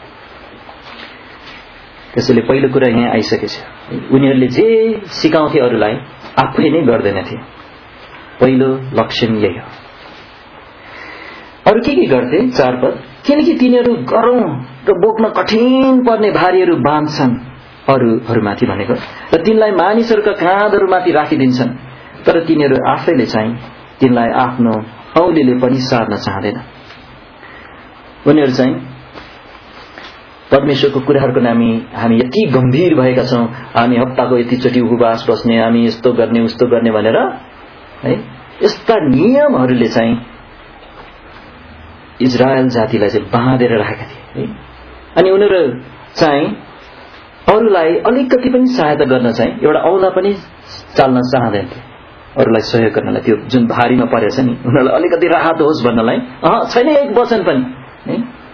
S1: त्यसैले पहिलो कुरा यहाँ आइसकेछ, उनीहरूले जे सिकाउँथे अरूलाई आफै नै गर्दैनथे। पहिलो लक्षण यही हो। अरू के के गर्थे? चार पद, किनकि तिनीहरू गरौं र बोक्न कठिन पर्ने भारीहरू बाँध्छन् अरूहरूमाथि भनेको, र तिनलाई मानिसहरूका काँधहरूमाथि राखिदिन्छन्, तर तिनीहरू आफैले चाहिँ तिनलाई आफ्नो औँलीले पनि सार्न चाहँदैन। उनीहरू चाहिँ परमेश्वरको कुराहरूको नामी हामी यति गम्भीर भएका छौं, हामी हप्ताको यतिचोटि उपवास बस्ने, हामी यस्तो गर्ने उस्तो गर्ने भनेर है यस्ता नियमहरूले चाहिँ इजरायल जातिलाई चाहिँ बाँधेर राखेका थिए है। अनि उनीहरू चाहिँ अरूलाई अलिकति पनि सहायता गर्न चाहिँ एउटा औला पनि चाल्न चाहँदैनथे। अरूलाई सहयोग गर्नलाई, त्यो जुन भारीमा परेछ नि उनीहरूलाई अलिकति राहत होस् भन्नलाई अह छैन एक वचन पनि है।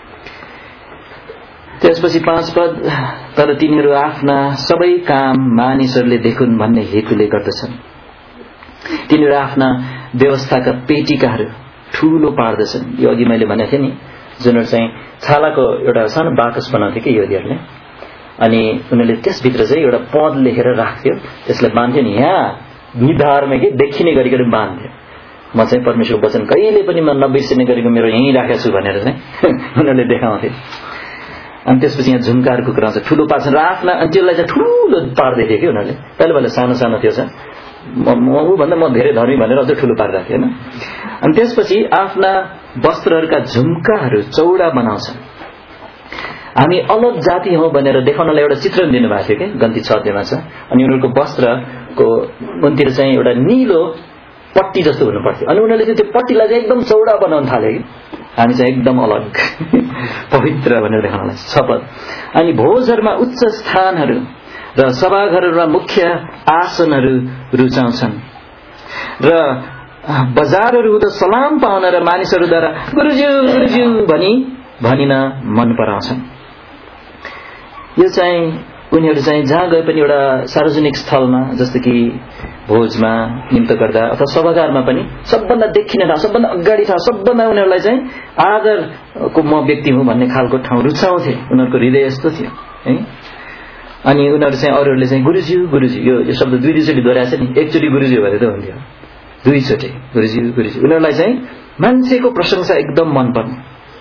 S1: त्यसपछि पाँच पद, तर तिनीहरू आफ्ना सबै काम मानिसहरूले देखुन् भन्ने हेतुले गर्दछन्। तिनीहरू आफ्ना व्यवस्थाका पेटिकाहरू ठूलो पार्दछन्। यो अघि मैले भनेको थिएँ नि, जुनहरू चाहिँ छालाको एउटा सानो बाकस बनाउँथे कि यहुदीहरूले, अनि उनीहरूले त्यसभित्र चाहिँ एउटा पद लेखेर राख्थ्यो, त्यसलाई बाँध्थ्यो नि यहाँ निधारमा कि देखिने गरिकन बाँध्थ्यो। म चाहिँ परमेश्वरको वचन कहिले पनि म नबिर्सिने गरेको मेरो यहीँ राखेको छु भनेर चाहिँ उनीहरूले देखाउँथे। अनि त्यसपछि यहाँ झुम्काहरूको कुरा आउँछ, ठूलो पार्छ र आफ्ना, अनि त्यसलाई चाहिँ ठूलो पार्दै थियो कि उनीहरूले। पहिला पहिला सानो सानो थियो छ, म ऊभन्दा म धेरै धर्मी भनेर अझै ठूलो पारिरहेको थियो होइन। अनि त्यसपछि आफ्ना वस्त्रहरूका झुम्काहरू चौडा बनाउँछन्। हामी अलग जाति हौ भनेर देखाउनलाई एउटा चित्रण दिनुभएको थियो कि गन्ती छ अध्यायमा छ। अनि उनीहरूको वस्त्रको मुनतिर चाहिँ एउटा निलो पट्टी जस्तो हुनु पर्थ्यो, अनि उनीहरूले त्यो पट्टीलाई चाहिँ एकदम चौडा बनाउन थाले कि हामी चाहिँ एकदम अलग पवित्र भनेर देखाउनलाई शपथ। अनि भोजहरूमा उच्च स्थानहरू र सभाघरहरूमा मुख्य आसनहरू रुचाउँछन् र बजारहरू हुँदा सलाम पाउन र मानिसहरूद्वारा गुरुज्यू गुरुज्यू भनी भनिन मन पराउँछन्। यो चाहिँ उनीहरू चाहिँ जहाँ गए पनि एउटा सार्वजनिक स्थलमा जस्तो कि भोजमा निम्त गर्दा अथवा सभागारमा पनि सबभन्दा देखिने ठाउँ, सबभन्दा अगाडि ठाउँ, सबभन्दा उनीहरूलाई चाहिँ आदरको म व्यक्ति हुँ भन्ने खालको ठाउँ रुचाउँथे। उनीहरूको हृदय यस्तो थियो है। अनि उनीहरू चाहिँ अरूहरूले चाहिँ गुरुज्यू गुरुज्यू यो यो शब्द दुई दुईचोटि दोहोऱ्याएको छ नि, एकचोटि गुरुज्यू भने त हुन्थ्यो, दुईचोटि गुरुज्यू गुरुज्यू। उनीहरूलाई चाहिँ मान्छेको प्रशंसा एकदम मनपर्ने।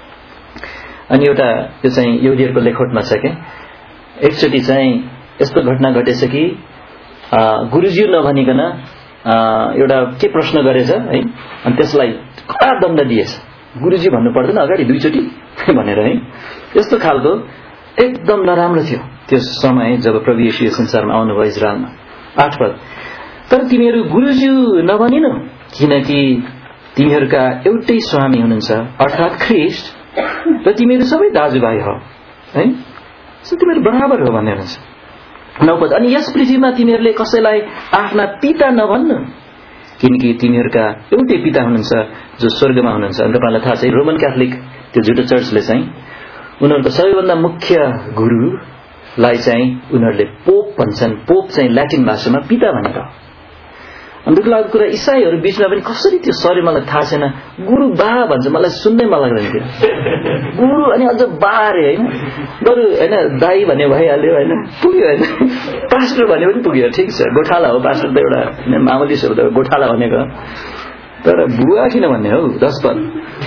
S1: अनि एउटा यो चाहिँ यहुदीहरूको लेखोटमा छ के, एकचोटि चाहिँ यस्तो घटना घटेछ कि गुरुज्यू नभनिकन एउटा के प्रश्न गरेछ है, अनि त्यसलाई कडा दण्ड दिएछ। गुरुजी भन्नु पर्दैन अगाडि दुईचोटि भनेर है। यस्तो खालको एकदम नराम्रो थियो त्यो समय जब प्रभु येशू संसारमा आउनुभयो इजरायलमा। आठ पद, तर तिमीहरू गुरुज्यू नभनिनु किनकि तिमीहरूका एउटै स्वामी हुनुहुन्छ अर्थात् ख्रीष्ट, र तिमीहरू सबै दाजुभाइ हो है, तिमीहरू बराबर हो भनेर छ। नौ पद, अनि यस पृथ्वीमा तिमीहरूले कसैलाई आफ्ना पिता नभन्नु किनकि तिमीहरूका एउटै पिता हुनुहुन्छ जो स्वर्गमा हुनुहुन्छ। अनि तपाईँलाई थाहा छ रोमन क्याथोलिक त्यो झुटो चर्चले चाहिँ उनीहरूको सबैभन्दा मुख्य गुरुलाई चाहिँ उनीहरूले पोप भन्छन्। पोप चाहिँ ल्याटिन भाषामा पिता भनेर। अनि दुःख लागेको कुरा इसाईहरू बीचमा पनि कसरी त्यो सरी मलाई थाहा छैन, गुरु बा भन्छ, मलाई सुन्नै मन लाग्दैन थियो गुरु, अनि अझ बा अरे होइन, बरु होइन दाई भने भइहाल्यो होइन, पुग्यो होइन, पास्टर भने पनि पुग्यो, ठिक छ गोठाला हो, पास्टर त एउटा मामुली शब्द हो गोठाला भनेको, तर बुवा किन भन्ने हौ दस पद।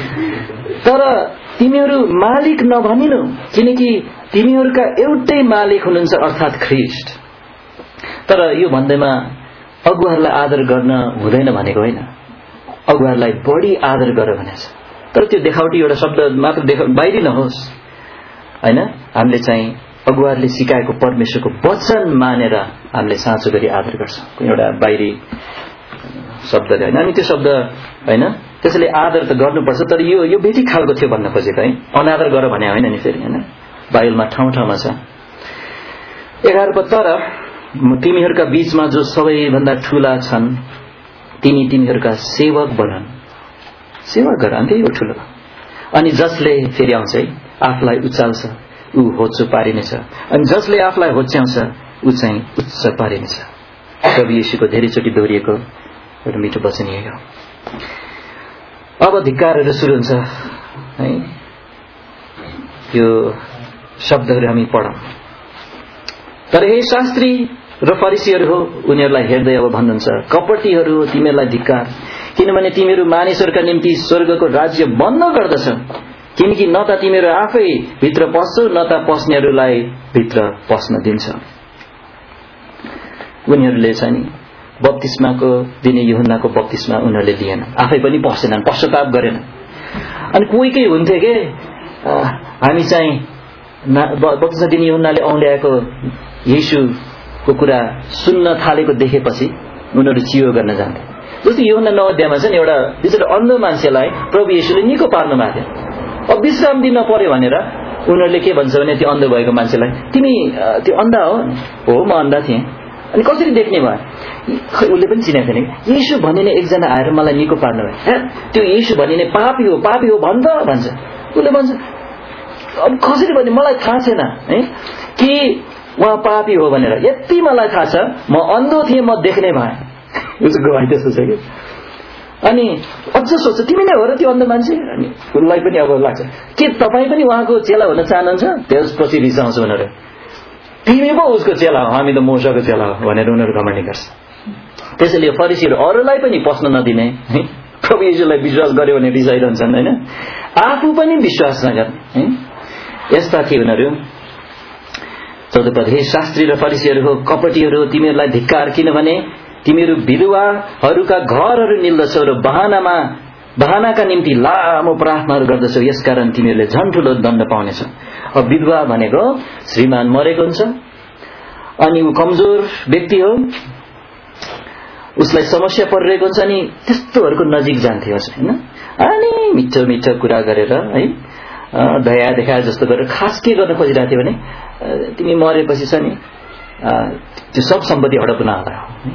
S1: तर तिमीहरू मालिक नभनिनु किनकि तिमीहरूका एउटै मालिक हुनुहुन्छ अर्थात् ख्रीष्ट। तर यो भन्दैमा अगुवाहरूलाई आदर गर्न हुँदैन भनेको होइन, अगुवाहरूलाई बढी आदर गर भनेछ। तर त्यो देखावटी एउटा शब्द मात्र देखा बाहिरी नहोस् होइन। हामीले चाहिँ अगुवाहरूले सिकाएको परमेश्वरको वचन मानेर हामीले साँचो गरी आदर गर्छौँ, एउटा बाहिरी शब्दले होइन। अनि त्यो शब्द होइन, त्यसैले आदर त गर्नुपर्छ, तर यो यो बेटी खालको थियो भन्न खोजेको है, अनादर गर भने होइन नि फेरि होइन। बाइबलमा ठाउँ ठाउँमा छ। एघार पद, तर तिमीहरूका बीचमा जो सबैभन्दा ठूला छन् तिनी तिमीहरूका सेवक बनन्। सेवा गर, त्यही हो ठूलो। अनि जसले फेरि आउँछ है आफूलाई उचाल्छ ऊ होचो पारिनेछ, अनि जसले आफूलाई होच्याउँछ ऊ चाहिँ उच्च पारिनेछ। प्रभु येशूको धेरैचोटि दोहोरिएको एउटा मिठो वचन यही हो। अब धिक्कारहरू सुरु हुन्छ है। यो शब्दहरू हामी पढौँ। तर हे शास्त्री र फरिसीहरू हो उनीहरूलाई हेर्दै अब भन्नुहुन्छ, कपटीहरू हो तिमीहरूलाई धिक्कार, किनभने तिमीहरू मानिसहरूका निम्ति स्वर्गको राज्य बन्द गर्दछ, किनकि न त तिमीहरू आफै भित्र पस्छौ न त पस्नेहरूलाई भित्र पस्न दिन्छ। उनीहरूले चाहिँ बप्तिस्माको दिने यूहन्नाको बप्तिस्मा उनीहरूले लिएन, आफै पनि पसेनन्, पश्चाताप गरेन। अनि कोही कोही हुन्थे के हामी चाहिँ बप्तिस्मा दिने यूहन्नाले औँल्याएको येशूको कुरा सुन्न थालेको देखेपछि उनीहरू चियो गर्न जान्थे। जस्तै यूहन्ना नौ अध्यायमा चाहिँ एउटा बिचरा अन्ध मान्छेलाई प्रभु येशूले निको पार्नु भएको थियो। अब विश्राम दिन पर्यो भनेर उनीहरूले के भन्छ भने त्यो अन्ध भएको मान्छेलाई, तिमी त्यो अन्धा हो? हो, म अन्धा थिएँ। अनि कसरी देख्ने भयो? उसले पनि चिनेको थिएन। येशू भनिने एकजना आएर मलाई निको पार्नु भयो। हे त्यो येशू भनिने पापी हो, पापी हो भन्छ भन्छ। उसले भन्छ अब कसरी भने मलाई थाहा छैन है कि उहाँ पापी हो भनेर, यति मलाई थाहा छ म अन्धो थिएँ, म देख्ने भएँ। उसको गवाई त्यस्तो छ कि। अनि अझ सोच्छ तिमी नै हो र त्यो अन्ध मान्छे? अनि उसलाई पनि अब लाग्छ के तपाईँ पनि उहाँको चेला हुन चाहनुहुन्छ? त्यसपछि रिसाउँछ उनीहरू, तिमी पो उसको चेला हो, हामी त मोसाको चेला हो भनेर उनीहरू घमण्डी गर्छ। त्यसैले फरिसीहरू अरूलाई पनि पस्न नदिने, प्रभु येशूलाई विश्वास गर्यो भने रिसाइरहन्छन् होइन, आफू पनि विश्वास नगर्ने यस्ता थिए उनीहरू। चौध पद, हे शास्त्री र फरिसीहरू हो, कपटीहरू, तिमीहरूलाई धिक्कार, किनभने तिमीहरू विधवाहरूका घरहरू निल्दछौ र बहानामा बहानाका निम्ति लामो प्रार्थनाहरू गर्दछौ, यसकारण तिमीहरूले झन् ठुलो दण्ड पाउनेछौ। अब विधवा भनेको श्रीमान मरेको हुन्छ अनि ऊ कमजोर व्यक्ति हो, उसलाई समस्या परिरहेको हुन्छ, अनि त्यस्तोहरूको नजिक जान्थे होइन। अनि मिठो मिठो कुरा गरेर है दया देखाए जस्तो गरेर खास के गर्न खोजिरहेको थियो भने तिमी मरेपछि छ नि त्यो सब सम्पत्ति हडप नआला।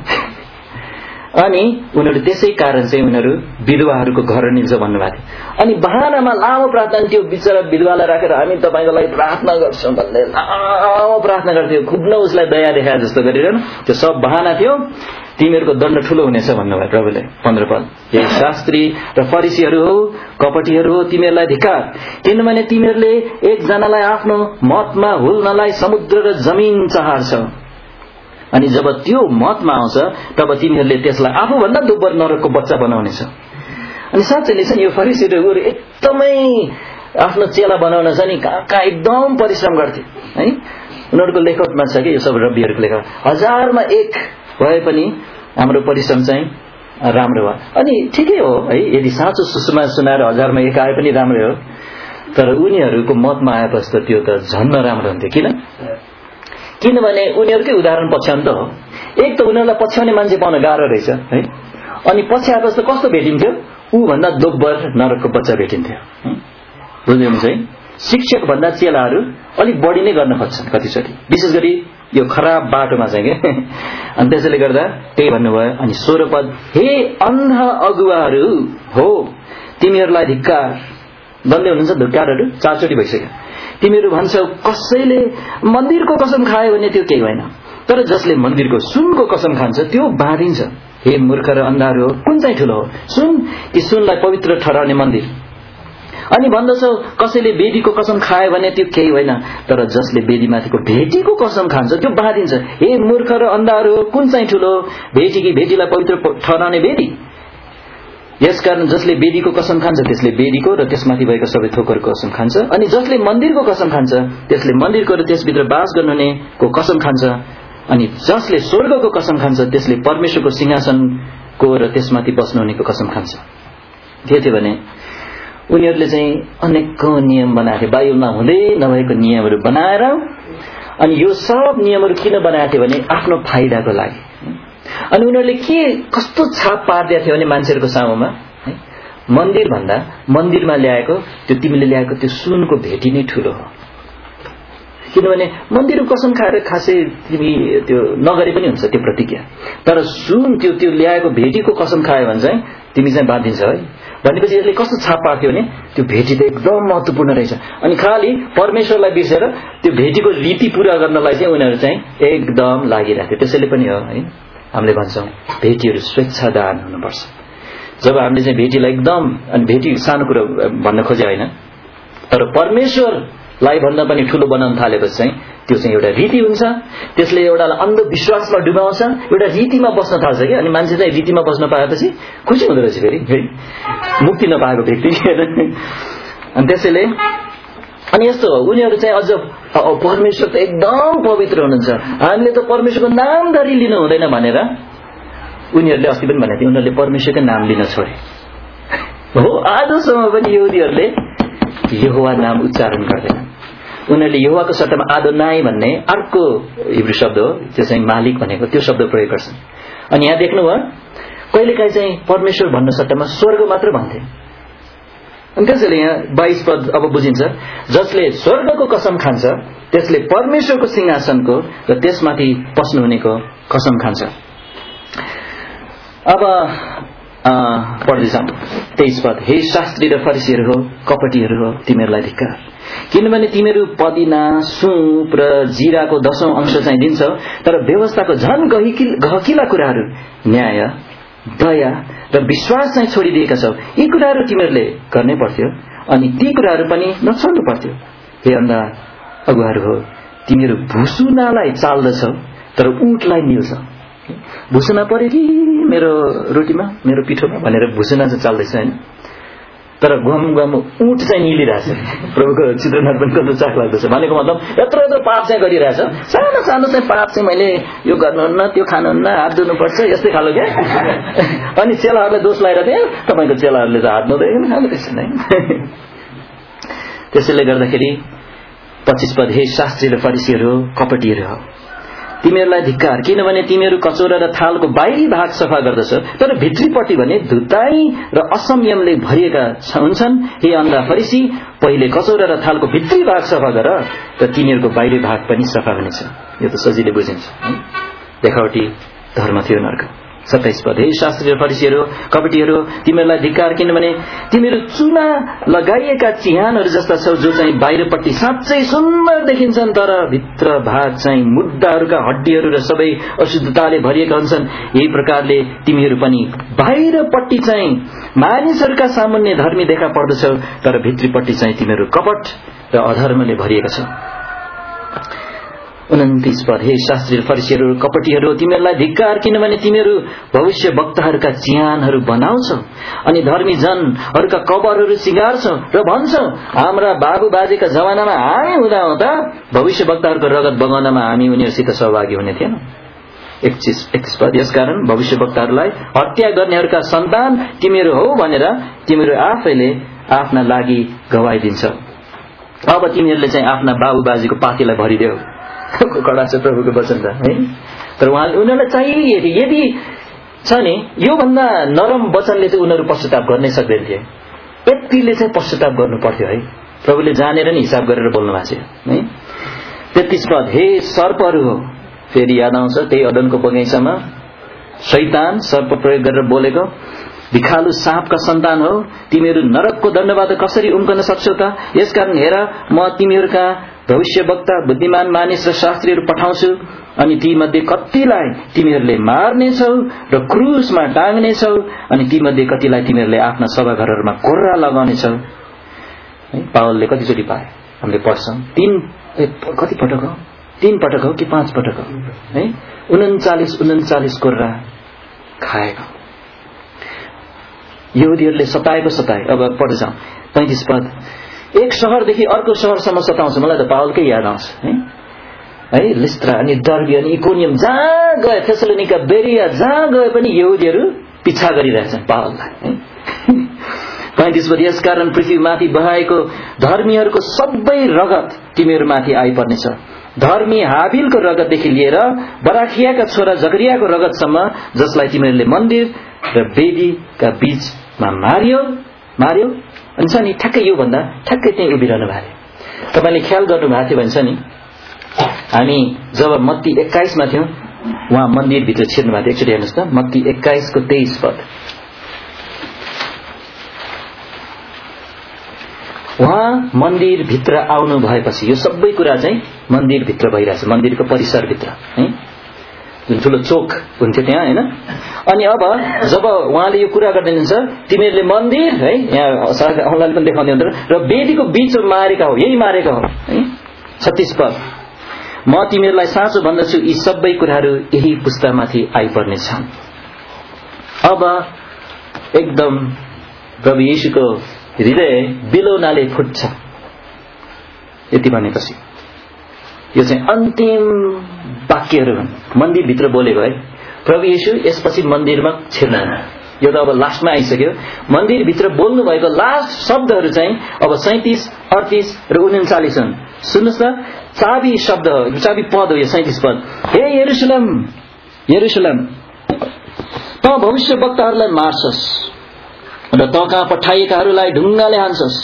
S1: अनि उनीहरू त्यसै कारण चाहिँ उनीहरू विधवाहरूको घर निल्छ भन्नुभएको थियो। अनि बहानामा लामो प्रार्थना, त्यो बिचरा विधवालाई राखेर हामी तपाईँको लागि प्रार्थना गर्छौँ भन्ने लामो प्रार्थना गर्थ्यो, खुब्न उसलाई दया देखाए जस्तो गरेर। त्यो सब बहाना थियो, तिमीहरूको दण्ड ठुलो हुनेछ भन्नुभयो प्रभुले। पन्ध्र पद, हे शास्त्री र फरिसीहरू हो, कपटीहरू हो, तिमीहरूलाई धिक्कार, किनभने तिमीहरूले एकजनालाई आफ्नो मतमा हुल्नलाई समुद्र र जमिन चहार्छौ, अनि जब त्यो मतमा आउँछ तब तिमीहरूले त्यसलाई आफूभन्दा दोब्बर नरकको बच्चा बनाउनेछ। अनि साँच्चै नै यो फरिसीहरू एकदमै आफ्नो चेला बनाउन छ नि कहाँ कहाँ एकदम परिश्रम गर्थे है। उनीहरूको लेखकमा छ कि यो सब रब्बीहरूको लेखक, हजारमा एक भए पनि हाम्रो परिश्रम चाहिँ राम्रो भयो। अनि ठिकै हो है, यदि साँचो सुसमाचार सुनाएर हजारमा एक आए पनि राम्रै हो, तर उनीहरूको मतमा आएपछि त त्यो त झन् राम्रो हुन्थ्यो। किन? किनभने उनीहरूकै उदाहरण पछ्याउनु त हो। एक त उनीहरूलाई पछ्याउने मान्छे पाउन गाह्रो रहेछ है, अनि पछ्याएपछि त कस्तो भेटिन्थ्यो? ऊ भन्दा दोब्बर नरकको बच्चा भेटिन्थ्यो। बुझ्नुहुन्छ है? शिक्षक भन्दा चेलाहरू अलिक बढी नै गर्न खोज्छन् कतिचोटि, विशेष गरी यो खराब बाटोमा चाहिँ के। अनि त्यसैले गर्दा त्यही भन्नुभयो। अनि सोह्र पद, हे अन्ध अगुवाहरू हो, तिमीहरूलाई धिक्कार। भन्दै हुनुहुन्छ धिक्कारहरू चारचोटि भइसक्यो। तिमीहरू भन्छौ कसैले मन्दिरको कसम खायो भने त्यो केही होइन, तर जसले मन्दिरको सुनको कसम खान्छ त्यो बाँधिन्छ। हे मूर्ख र अन्धाहरू हो, कुन चाहिँ ठुलो हो, सुन कि सुनलाई पवित्र ठहराउने मन्दिर? अनि भन्दछौ कसैले वेदीको कसम खायो भने त्यो केही होइन, तर जसले वेदीमाथिको भेटीको कसम खान्छ त्यो बाँधिन्छ। हे मूर्ख र अन्धाहरू हो, कुन चाहिँ ठुलो हो, भेटी कि भेटीलाई पवित्र ठहराउने वेदी? यसकारण जसले वेदीको कसम खान्छ त्यसले वेदीको र त्यसमाथि भएको सबै थोकहरूको कसम खान्छ, अनि जसले मन्दिरको कसम खान्छ त्यसले मन्दिरको र त्यसभित्र बास गर्नुहुनेको कसम खान्छ, अनि जसले स्वर्गको कसम खान्छ त्यसले परमेश्वरको सिंहासनको र त्यसमाथि बस्नुहुनेको कसम खान्छ। के थियो भने उनीहरूले चाहिँ अनेकौं नियम बनाएको, बाइबलमा हुँदै नभएको नियमहरू बनाएर, अनि यो सब नियमहरू किन बनाएको थियो भने आफ्नो फाइदाको लागि। अनि उनीहरूले के कस्तो छाप पारिदिएको थियो भने मान्छेहरूको सामुमा है, मन्दिर भन्दा मन्दिरमा ल्याएको त्यो तिमीले ल्याएको त्यो सुनको भेटी नै ठुलो हो। किनभने मन्दिरको कसम खाएर खासै तिमी त्यो नगरे पनि हुन्छ त्यो प्रतिज्ञा, तर सुन त्यो त्यो ल्याएको भेटीको कसम खायो भने चाहिँ तिमी चाहिँ बाँधिन्छ है। भनेपछि यसले कस्तो छाप पार्थ्यो भने त्यो भेटी त एकदम महत्त्वपूर्ण रहेछ। अनि खालि परमेश्वरलाई बिर्सेर त्यो भेटीको रीति पूरा गर्नलाई चाहिँ उनीहरू चाहिँ एकदम लागिरहेको थियो। त्यसैले पनि हो है, हामीले भन्छौँ भेटीहरू स्वेच्छादान हुनुपर्छ। जब हामीले चाहिँ भेटीलाई एकदम, अनि भेटी सानो कुरो भन्न खोजे होइन, तर परमेश्वरलाई भन्दा पनि ठुलो बनाउन थालेपछि चाहिँ त्यो चाहिँ एउटा रीति हुन्छ। त्यसले एउटा अन्धविश्वासमा डुबाउँछ, एउटा रीतिमा बस्न थाल्छ कि। अनि मान्छे चाहिँ रीतिमा बस्न पाएपछि खुसी हुँदो रहेछ फेरि है, मुक्ति नपाएको व्यक्ति। अनि त्यसैले अनि यस्तो हो, उनीहरू चाहिँ अझ परमेश्वर त एकदम पवित्र हुनुहुन्छ, हामीले त परमेश्वरको नामधरी लिनु हुँदैन भनेर उनीहरूले अस्ति पनि भनेको थिए उनीहरूले परमेश्वरको नाम लिन छोडे हो। आजसम्म पनि यहुदीहरूले यहोवा नाम उच्चारण गर्दैनन्। उनीहरूले यहोवाको सट्टामा आदोनाई भन्ने अर्को हिब्रू शब्द हो, त्यो चाहिँ मालिक भनेको त्यो शब्द प्रयोग गर्छन्। अनि यहाँ देख्नुभयो कहिलेकाहीँ चाहिँ परमेश्वर भन्न सट्टामा स्वर्ग मात्र भन्थे। अनि त्यसैले यहाँ बाइस पद अब बुझिन्छ, जसले स्वर्गको कसम खान्छ त्यसले परमेश्वरको सिंहासनको र त्यसमाथि पस्नुहुनेको कसम खान्छ। अब पढ्दैछौँ तेइस पद, हे शास्त्री र फरिसीहरू हो, कपटीहरू हो, तिमीहरूलाई धिक्कार, किनभने तिमीहरू पदिना, सुप र जिराको दशौं अंश चाहिँ दिन्छौ, तर व्यवस्थाको झन गहकिला कुराहरू, न्याय, दया र विश्वास चाहिँ छोडिदिएका छौ। यी कुराहरू तिमीहरूले गर्नै पर्थ्यो अनि ती कुराहरू पनि नछोड्नु पर्थ्यो। हे अन्धा अगुवाहरू हो, तिमीहरू भुसुनालाई चाल्दछौ तर ऊँटलाई निल्छौ। भुसुना पर्यो कि मेरो रोटीमा, मेरो पिठोमा भनेर भुसुना चाहिँ चाल्दैछ हैन, तर गम गम ऊँट चाहिँ निलिरहेछ। प्रभुको चित्रनाथ पनि कस्तो चाख लाग्दछ। भनेको मतलब यत्रो यत्रो पाप चाहिँ गरिरहेछ, सानो सानो चाहिँ पाप चाहिँ मैले यो गर्नुहुन्न, त्यो खानुहुन्न, हात धुनुपर्छ, यस्तै खालो क्या। अनि चेलाहरूले दोष लगाएर थिए, तपाईँको चेलाहरूले त हात धुँदैन खालको त्यसो नै। त्यसैले गर्दाखेरि पच्चीस पद, हे शास्त्री र फरिसीहरू हो, कपटीहरू हो, तिमीहरूलाई धिक्कार, किनभने तिमीहरू कचौरा र थालको बाहिरी भाग सफा गर्दछ तर भित्रीपट्टि भने धुताई र असंयमले भरिएका हुन्छन्। हे अन्धा फरिसी, पहिले कचौरा र थालको भित्री भाग सफा गर र तिमीहरूको बाहिरी भाग पनि सफा हुनेछ। यो त सजिलै बुझिन्छ। देखावटी धर्म थियो नर्क। सत्ताइस पद, हे शास्त्री र फरिसीहरू कपटीहरू, तिमीहरूलाई धिक्कार, किनभने तिमीहरू चुना लगाइएका चिहानहरू जस्ता छौ, जो चाहिँ बाहिरपट्टि साँच्चै सुन्दर देखिन्छन् तर भित्र भाग चाहिँ मुद्दाहरूका हड्डीहरू र सबै अशुद्धताले भरिएका हुन्छन्। यही प्रकारले तिमीहरू पनि बाहिरपट्टि चाहिँ मानिसहरूका सामान्य धर्मी देखा पर्दछौ तर भित्रीपट्टि चाहिँ तिमीहरू कपट र अधर्मले भरिएका छौ। उन्तिस पद, हे शास्त्री र फरिसीहरू कपटीहरू, तिमीहरूलाई धिक्कार, किनभने तिमीहरू भविष्य वक्ताहरूका चिहानहरू बनाउँछौ अनि धर्मी जनहरूका कबरहरू सिंगार्छौ र भन्छौ, हाम्रा बाबु बाजेका जमानामा हामी हुँदा हुँदा भविष्य वक्ताहरूको रगत बगाउनमा हामी उनीहरूसित सहभागी हुने थिएनौँ। एकतीस एकतीस पद, यसकारण भविष्य वक्ताहरूलाई हत्या गर्नेहरूका सन्तान तिमीहरू हौ भनेर तिमीहरू आफैले आफ्ना लागि गवाई दिन्छौ। अब तिमीहरूले चाहिँ आफ्ना बाबु बाजेको पातीलाई भरिदेऊ। कडा छ प्रभुको वचन त है। तर उहाँ उनीहरूलाई चाहिए यदि छ नि योभन्दा नरम वचनले चाहिँ उनीहरू पश्चाताप गर्नै सक्दैन थिए। यतिले चाहिँ पश्चाताप गर्नु पर्थ्यो है। प्रभुले जानेर नि हिसाब गरेर बोल्नु भएको छ है। तेत्तीस पद, हे सर्पहरू हो, फेरि याद आउँछ त्यही अदनको बगैँचामा शैतान सर्प प्रयोग गरेर बोलेको, भिखालु साँपका सन्तान हो, तिमीहरू नरकको दण्डबाट कसरी उम्कन सक्छौ त? यसकारण हेर, म तिमीहरूका भविष्यवक्ता, बुद्धिमान मानिस र शास्त्रीहरू पठाउँछु अनि ती मध्ये कतिलाई तिमीहरूले मार्नेछौ र क्रुसमा टाङ्नेछौ अनि ती मध्ये कतिलाई तिमीहरूले आफ्ना सभाघरहरूमा कोर्रा लगाउनेछौ। पावलले कतिचोटि पाए हामीले पढ्छौँ, तीन कति पटक हो, तीन पटक हो कि पाँच पटक हो है, उन्चालिस उन्चालिस कोर्रा खाएको। यहुदीहरूले सताएको सताए। अब पढ्छौँ पैंतीस पद, एक शहरदेखि अर्को शहरसम्म सताउँछ। मलाई त पावलकै याद आउँछ है है लिस्त्रा अनि डर्बी अनि इकोनियम, जहाँ गए, थेसलोनिका, बेरिया, जहाँ गए पनि यहुदीहरू पिछा गरिरहेछन् पावललाई है। पैंतीस पद, यसकारण पृथ्वीमाथि बहाएको धर्मीहरूको सबै रगत तिमीहरूमाथि आइपर्नेछ। धर्मी हाबिलको रगतदेखि लिएर बराखियाका छोरा जकरियाको रगतसम्म, जसलाई तिमीहरूले मन्दिर र वेदीका बीचमा मार्यो मार्यो भन्छ नि। ठ्याक्कै यो भन्दा ठ्याक्कै त्यही उभिरहनु भएको थियो। तपाईँले ख्याल गर्नुभएको थियो भन्छ नि, हामी जब मत्ती एक्काइसमा थियौँ उहाँ मन्दिरभित्र छिर्नु भएको थियो। एकचोटि हेर्नुहोस् त, मत्ती एक्काइसको तेइस पद, उहाँ मन्दिरभित्र आउनु भएपछि यो सबै कुरा चाहिँ मन्दिरभित्र भइरहेछ, मन्दिरको परिसरभित्र है, जुन ठुलो चोक हुन्थ्यो त्यहाँ होइन। अनि अब जब उहाँले यो कुरा गर्दै हुनुहुन्छ, तिमीहरूले मन्दिर है, यहाँ उहाँले पनि देखाउँदै हुनुहुन्छ, र वेदीको बीचमा मारेका हो, यही मारेका हो है। छत्तीस पद, म तिमीहरूलाई साँचो भन्दछु यी सबै कुराहरू यही पुस्तामाथि आइपर्नेछन्। अब एकदम प्रभु येशूको हृदय बिलौनाले फुट्छ। यति भनेपछि यो चाहिँ अन्तिम वाक्यहरू हुन्, मन्दिरभित्र बोलेको है। प्रभु येशू यसपछि मन्दिरमा छिर्दैन। यो त अब लास्टमा आइसक्यो। मन्दिरभित्र बोल्नु भएको लास्ट शब्दहरू चाहिँ अब सैंतीस अडतीस र उन्चालिस हुन्। सुन्नुहोस् त, चाबी शब्द हो, चाबी पद हो यो सैंतीस पद। हे यरुशलेम यरुशलेम, त भविष्यवक्ताहरूलाई मार्छस् र त कहाँ पठाइएकाहरूलाई ढुङ्गाले हान्छस्।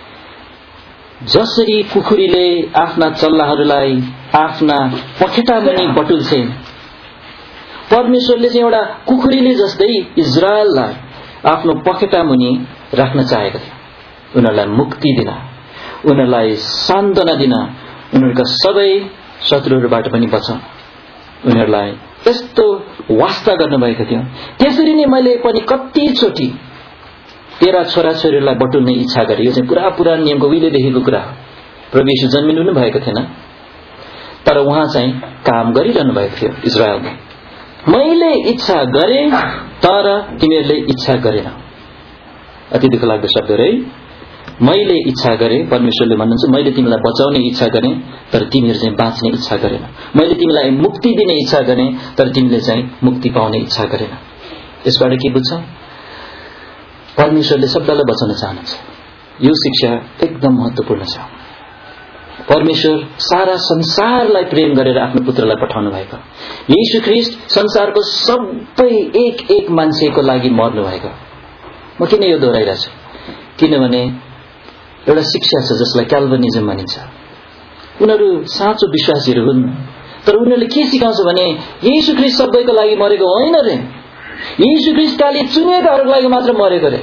S1: जसरी कुखुरीले आफ्ना चल्लाहरूलाई आफ्ना पखेटा मुनि बटुल्छे, परमेश्वरले चाहिँ एउटा कुखुरीले जस्तै इजरायललाई आफ्नो पखेटा मुनि राख्न चाहेको थियो। उनीहरूलाई मुक्ति दिन, उनीहरूलाई सान्त्वना दिन, उनीहरूका सबै शत्रुहरूबाट पनि बचाउन, उनीहरूलाई यस्तो वास्ता गर्नुभएको थियो। त्यसरी नै मैले पनि कति चोटि तेरा छोराछोरीहरूलाई बटुल्ने इच्छा गरे। यो चाहिँ पुरा पुरानो नियमको उहिलेदेखिको कुरा हो। प्रभु येशू जन्मिनु भएको थिएन, तर उहाँ चाहिँ काम गरिरहनु भएको थियो इजरायलमा। मैले इच्छा गरे तर तिमीहरूले इच्छा गरेन। अति दुःख लाग्दो शब्दहरू है। मैले इच्छा गरे, परमेश्वरले भन्नुहुन्छ मैले तिमीलाई बचाउने इच्छा गरेँ तर तिमीहरू चाहिँ बाँच्ने इच्छा गरेन। मैले तिमीलाई मुक्ति दिने इच्छा गरेँ तर तिमीले चाहिँ मुक्ति पाउने इच्छा गरेन। यसबाट के बुझ्छ? परमेश्वरले सबैलाई बचाउन चाहनुहुन्छ। यो शिक्षा एकदम महत्त्वपूर्ण छ। परमेश्वर सारा संसारलाई प्रेम गरेर आफ्नो पुत्रलाई पठाउनु भएको। येशू ख्रीष्ट संसारको सबै एक एक मान्छेको लागि मर्नु भएको। म किन यो दोहोऱ्याइरहेको छु? किनभने एउटा शिक्षा छ जसलाई क्याल्भिनिजम भनिन्छ। उनीहरू साँचो विश्वासीहरू हुन्, तर उनीहरूले के सिकाउँछ भने येशू ख्रीष्ट सबैको लागि मरेको होइन रे, येशू ख्रीष्ट खाली चुनिएकाहरूको लागि मात्र मरेको रे।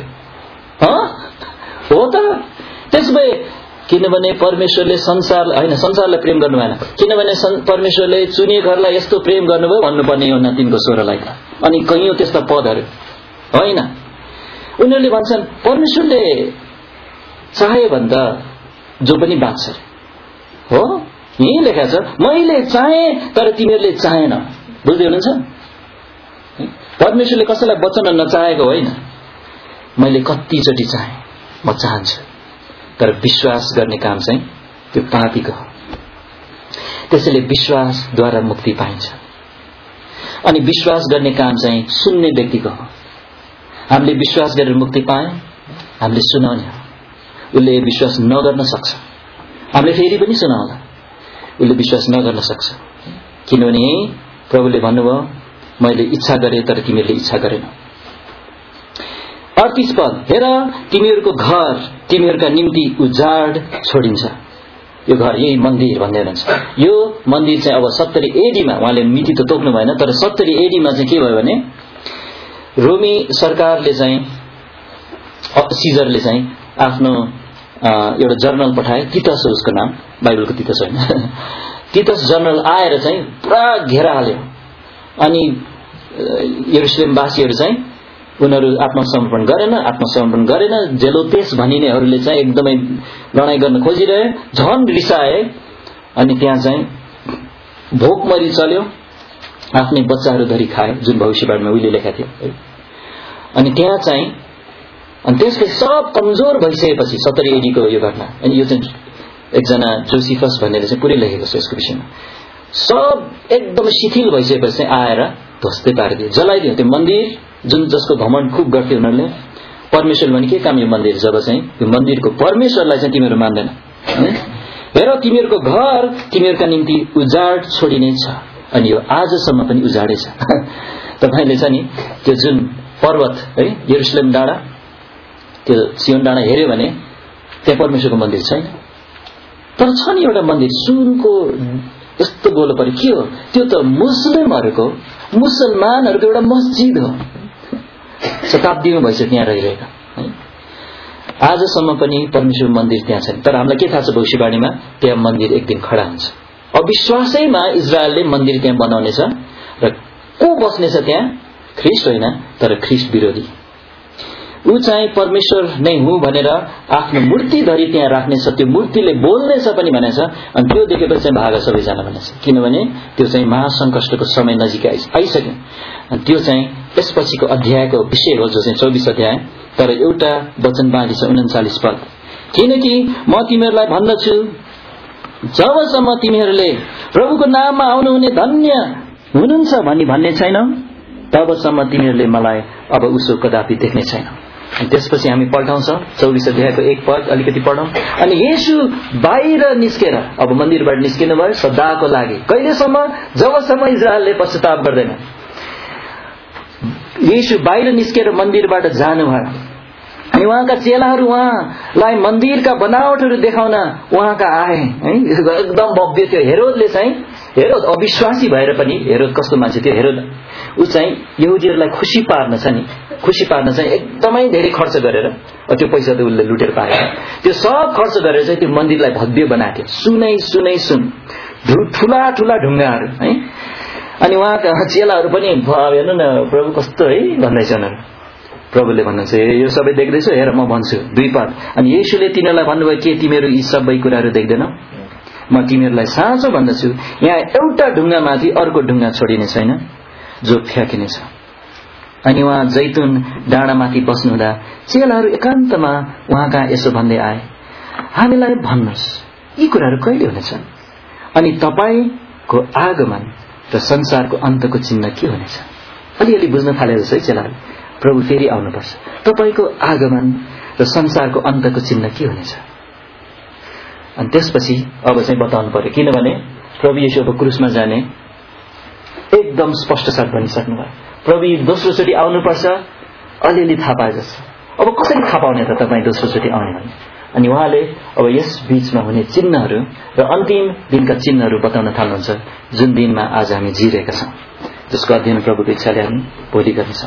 S1: हो त? त्यसभए किनभने परमेश्वरले संसार होइन संसारलाई प्रेम गर्नु भएन, किनभने परमेश्वरले चुनिएकाहरूलाई यस्तो प्रेम गर्नुभयो भन्नुपर्ने हो न तिनको स्वरलाई। अनि कयौं त्यस्ता पदहरू होइन। उनीहरूले भन्छन् परमेश्वरले चाहे भन्दा जो पनि बाँच्छ। हो, यही लेखेको छ, मैले चाहे तर तिमीहरूले चाहेन। बुझ्दै हुनुहुन्छ? परमेश्वरले कसैलाई बचाउन नचाहेको होइन। मैले कतिचोटि चाहे, म चाहन्छु, तर विश्वास गर्ने काम चाहिँ त्यो पापीको हो। त्यसैले विश्वासद्वारा मुक्ति पाइन्छ। अनि विश्वास गर्ने काम चाहिँ सुन्ने व्यक्तिको हो। हामीले विश्वास गरेर मुक्ति पायौं, हामीले सुनाउने हो। उसले विश्वास नगर्न सक्छ, हामीले फेरि पनि सुनाउला, उसले विश्वास नगर्न सक्छ। किनभने प्रभुले भन्नुभयो मैले इच्छा गरेँ तर तिमीहरूले इच्छा गरेनौ। अडतीस पद, हेर तिमीहरूको घर तिमीहरूका निम्ति उजाड छोडिन्छ। यो घर यही मन्दिर भन्दै हुनुहुन्छ। यो मन्दिर चाहिँ अब सत्तरी एडीमा, उहाँले मिति त तोक्नु भएन, तर सत्तरी एडीमा चाहिँ के भयो भने रोमी सरकारले चाहिँ सिजरले चाहिँ आफ्नो एउटा जर्नल पठाए। तितस हो उसको नाम, बाइबलको तितस होइन। तितस जर्नल आएर चाहिँ पुरा घेरा हाल्यो। अनि यरुशलेमवासीहरू चाहिँ उनीहरू आत्मसमर्पण गरेन आत्मसमर्पण गरेन जेलोतेस भनिनेहरूले चाहिँ एकदमै लडाईँ गर्न खोजिरहे, झन रिसाए। अनि त्यहाँ चाहिँ भोकमरी चल्यो, आफ्नै बच्चाहरू धरी खाए, जुन भविष्यवाणीमा उहिले लेखेको थियो। अनि त्यहाँ चाहिँ अनि त्यसले सब कमजोर भइसकेपछि सत्तरी एडीको यो घटना, अनि यो चाहिँ एकजना जोसिफस भन्नेले चाहिँ पुरै लेखेको छ यसको विषयमा। सब एकदम शिथिल भइसकेपछि आएर ध्वस्तै पारिदियो, जलाइदियो त्यो मन्दिर जुन जसको घमण्ड खुब गर्थे उनीहरूले। परमेश्वर भने के काम यो मन्दिर, जब चाहिँ यो मन्दिरको परमेश्वरलाई चाहिँ तिमीहरू मान्दैन। हेर तिमीहरूको घर तिमीहरूका निम्ति उजाड छोडिनेछ। अनि यो आजसम्म पनि उजाडै छ। तपाईले चाहिँ नि त्यो जुन पर्वत है यरुशलेम डाँडा, त्यो सियोन डाँडा हेर्यो भने त्यहाँ परमेश्वरको मन्दिर छैन, तर छ नि एउटा मन्दिर सुनको यस्तो गोलो परि। के हो त्यो? त मुस्लिमहरूको मुसलमानहरूको एउटा मस्जिद हो। शताब्दीमा भइसक्यो त्यहाँ रहिरहेको है। आजसम्म पनि परमेश्वर मन्दिर त्यहाँ छैन, तर हामीलाई के थाहा छ भविष्यवाणीमा त्यहाँ मन्दिर एक दिन खडा हुन्छ। अविश्वासैमा इजरायलले मन्दिर त्यहाँ बनाउनेछ र को बस्नेछ त्यहाँ? ख्रीष्ट होइन, तर ख्रीष्ट विरोधी। ऊ चाहिँ परमेश्वर नै हुँ भनेर आफ्नो मूर्ति धरी त्यहाँ राख्नेछ, त्यो मूर्तिले बोल्नेछ पनि भनेछ। अनि त्यो देखेपछि चाहिँ भाग सबैजना भनेछ, किनभने त्यो चाहिँ महासङ्कष्टको समय नजिकै आइसक्यो। अनि त्यो चाहिँ त्यसपछिको अध्यायको विषय हो, जो चाहिँ चौबिस अध्याय। तर एउटा वचन बाँकी छ, उन्चालिस पद, किनकि म तिमीहरूलाई भन्दछु जबसम्म तिमीहरूले प्रभुको नाममा आउनुहुने धन्य हुनुहुन्छ भनी भन्ने छैनौ, तबसम्म तिमीहरूले मलाई अब उसो कदापि देख्ने छैन। अनि त्यसपछि हामी पल्टाउँछ चौबिस अध्यायको एक पद अलिकति पढौँ। अनि येशू बाहिर निस्केर अब मन्दिरबाट निस्किनु भयो सदाको लागि। कहिलेसम्म? जबसम्म इजरायलले पश्चाताप गर्दैन। येशू बाहिर निस्केर मन्दिरबाट जानुभयो अनि उहाँका चेलाहरू उहाँलाई मन्दिरका बनावटहरू देखाउन उहाँका आए है। एकदम भव्य थियो। हेरोदले चाहिँ हेरोद अविश्वासी भएर पनि हेरोद कस्तो मान्छे थियो? हेरोद ऊ चाहिँ यहुदीहरूलाई खुसी पार्न छ नि, खुसी पार्न चाहिँ एकदमै धेरै खर्च गरेर त्यो पैसा त उसले लुटेर पायो। त्यो सब खर्च गरेर चाहिँ त्यो मन्दिरलाई भव्य बनाएको थियो। सुनै सुनै सुन ठुला ठुला ढुङ्गाहरू है। अनि उहाँका चेलाहरू पनि हेर्नु न प्रभु कस्तो है भन्दैछ उनीहरू। प्रभुले भन्नुहुन्छ यो सबै देख्दैछौ, हेर म भन्छु। दुई पद। अनि येशूले तिनीहरूलाई भन्नुभयो के तिमीहरू यी सबै कुराहरू देख्दैनौ? म तिमीहरूलाई साँचो भन्दछु यहाँ एउटा ढुङ्गामाथि अर्को ढुङ्गा छोडिने छैन जो फ्याँकिनेछ। अनि उहाँ जैतुन डाँडामाथि बस्नुहुँदा चेलाहरू एकान्तमा उहाँ कहाँ यसो भन्दै आए, हामीलाई भन्नुहोस् यी कुराहरू कहिले हुनेछन्? अनि तपाईँको आगमन र संसारको अन्तको चिन्ह के हुनेछ? अलिअलि बुझ्न थालेको छ है चेलाहरू। प्रभु फेरि आउनुपर्छ, तपाईँको आगमन र संसारको अन्तको चिन्ह के हुनेछ? अनि त्यसपछि अब चाहिँ बताउनु पर्यो, किनभने प्रभु येशू अब क्रुसमा जाने एकदम स्पष्ट साथ भनिसक्नु भयो। प्रभु दोस्रो चोटि आउनुपर्छ अलिअलि थाहा पाए जस्तो। अब कसरी थाहा पाउने त तपाईँ दोस्रो चोटि आउने भने? अनि उहाँले अब यस बीचमा हुने चिन्हहरू र अन्तिम दिनका चिन्हहरू बताउन थाल्नुहुन्छ, जुन दिनमा आज हामी जिरहेका छौँ, जसको अध्ययन प्रभुको इच्छाले हामी भोलि गर्नेछौँ।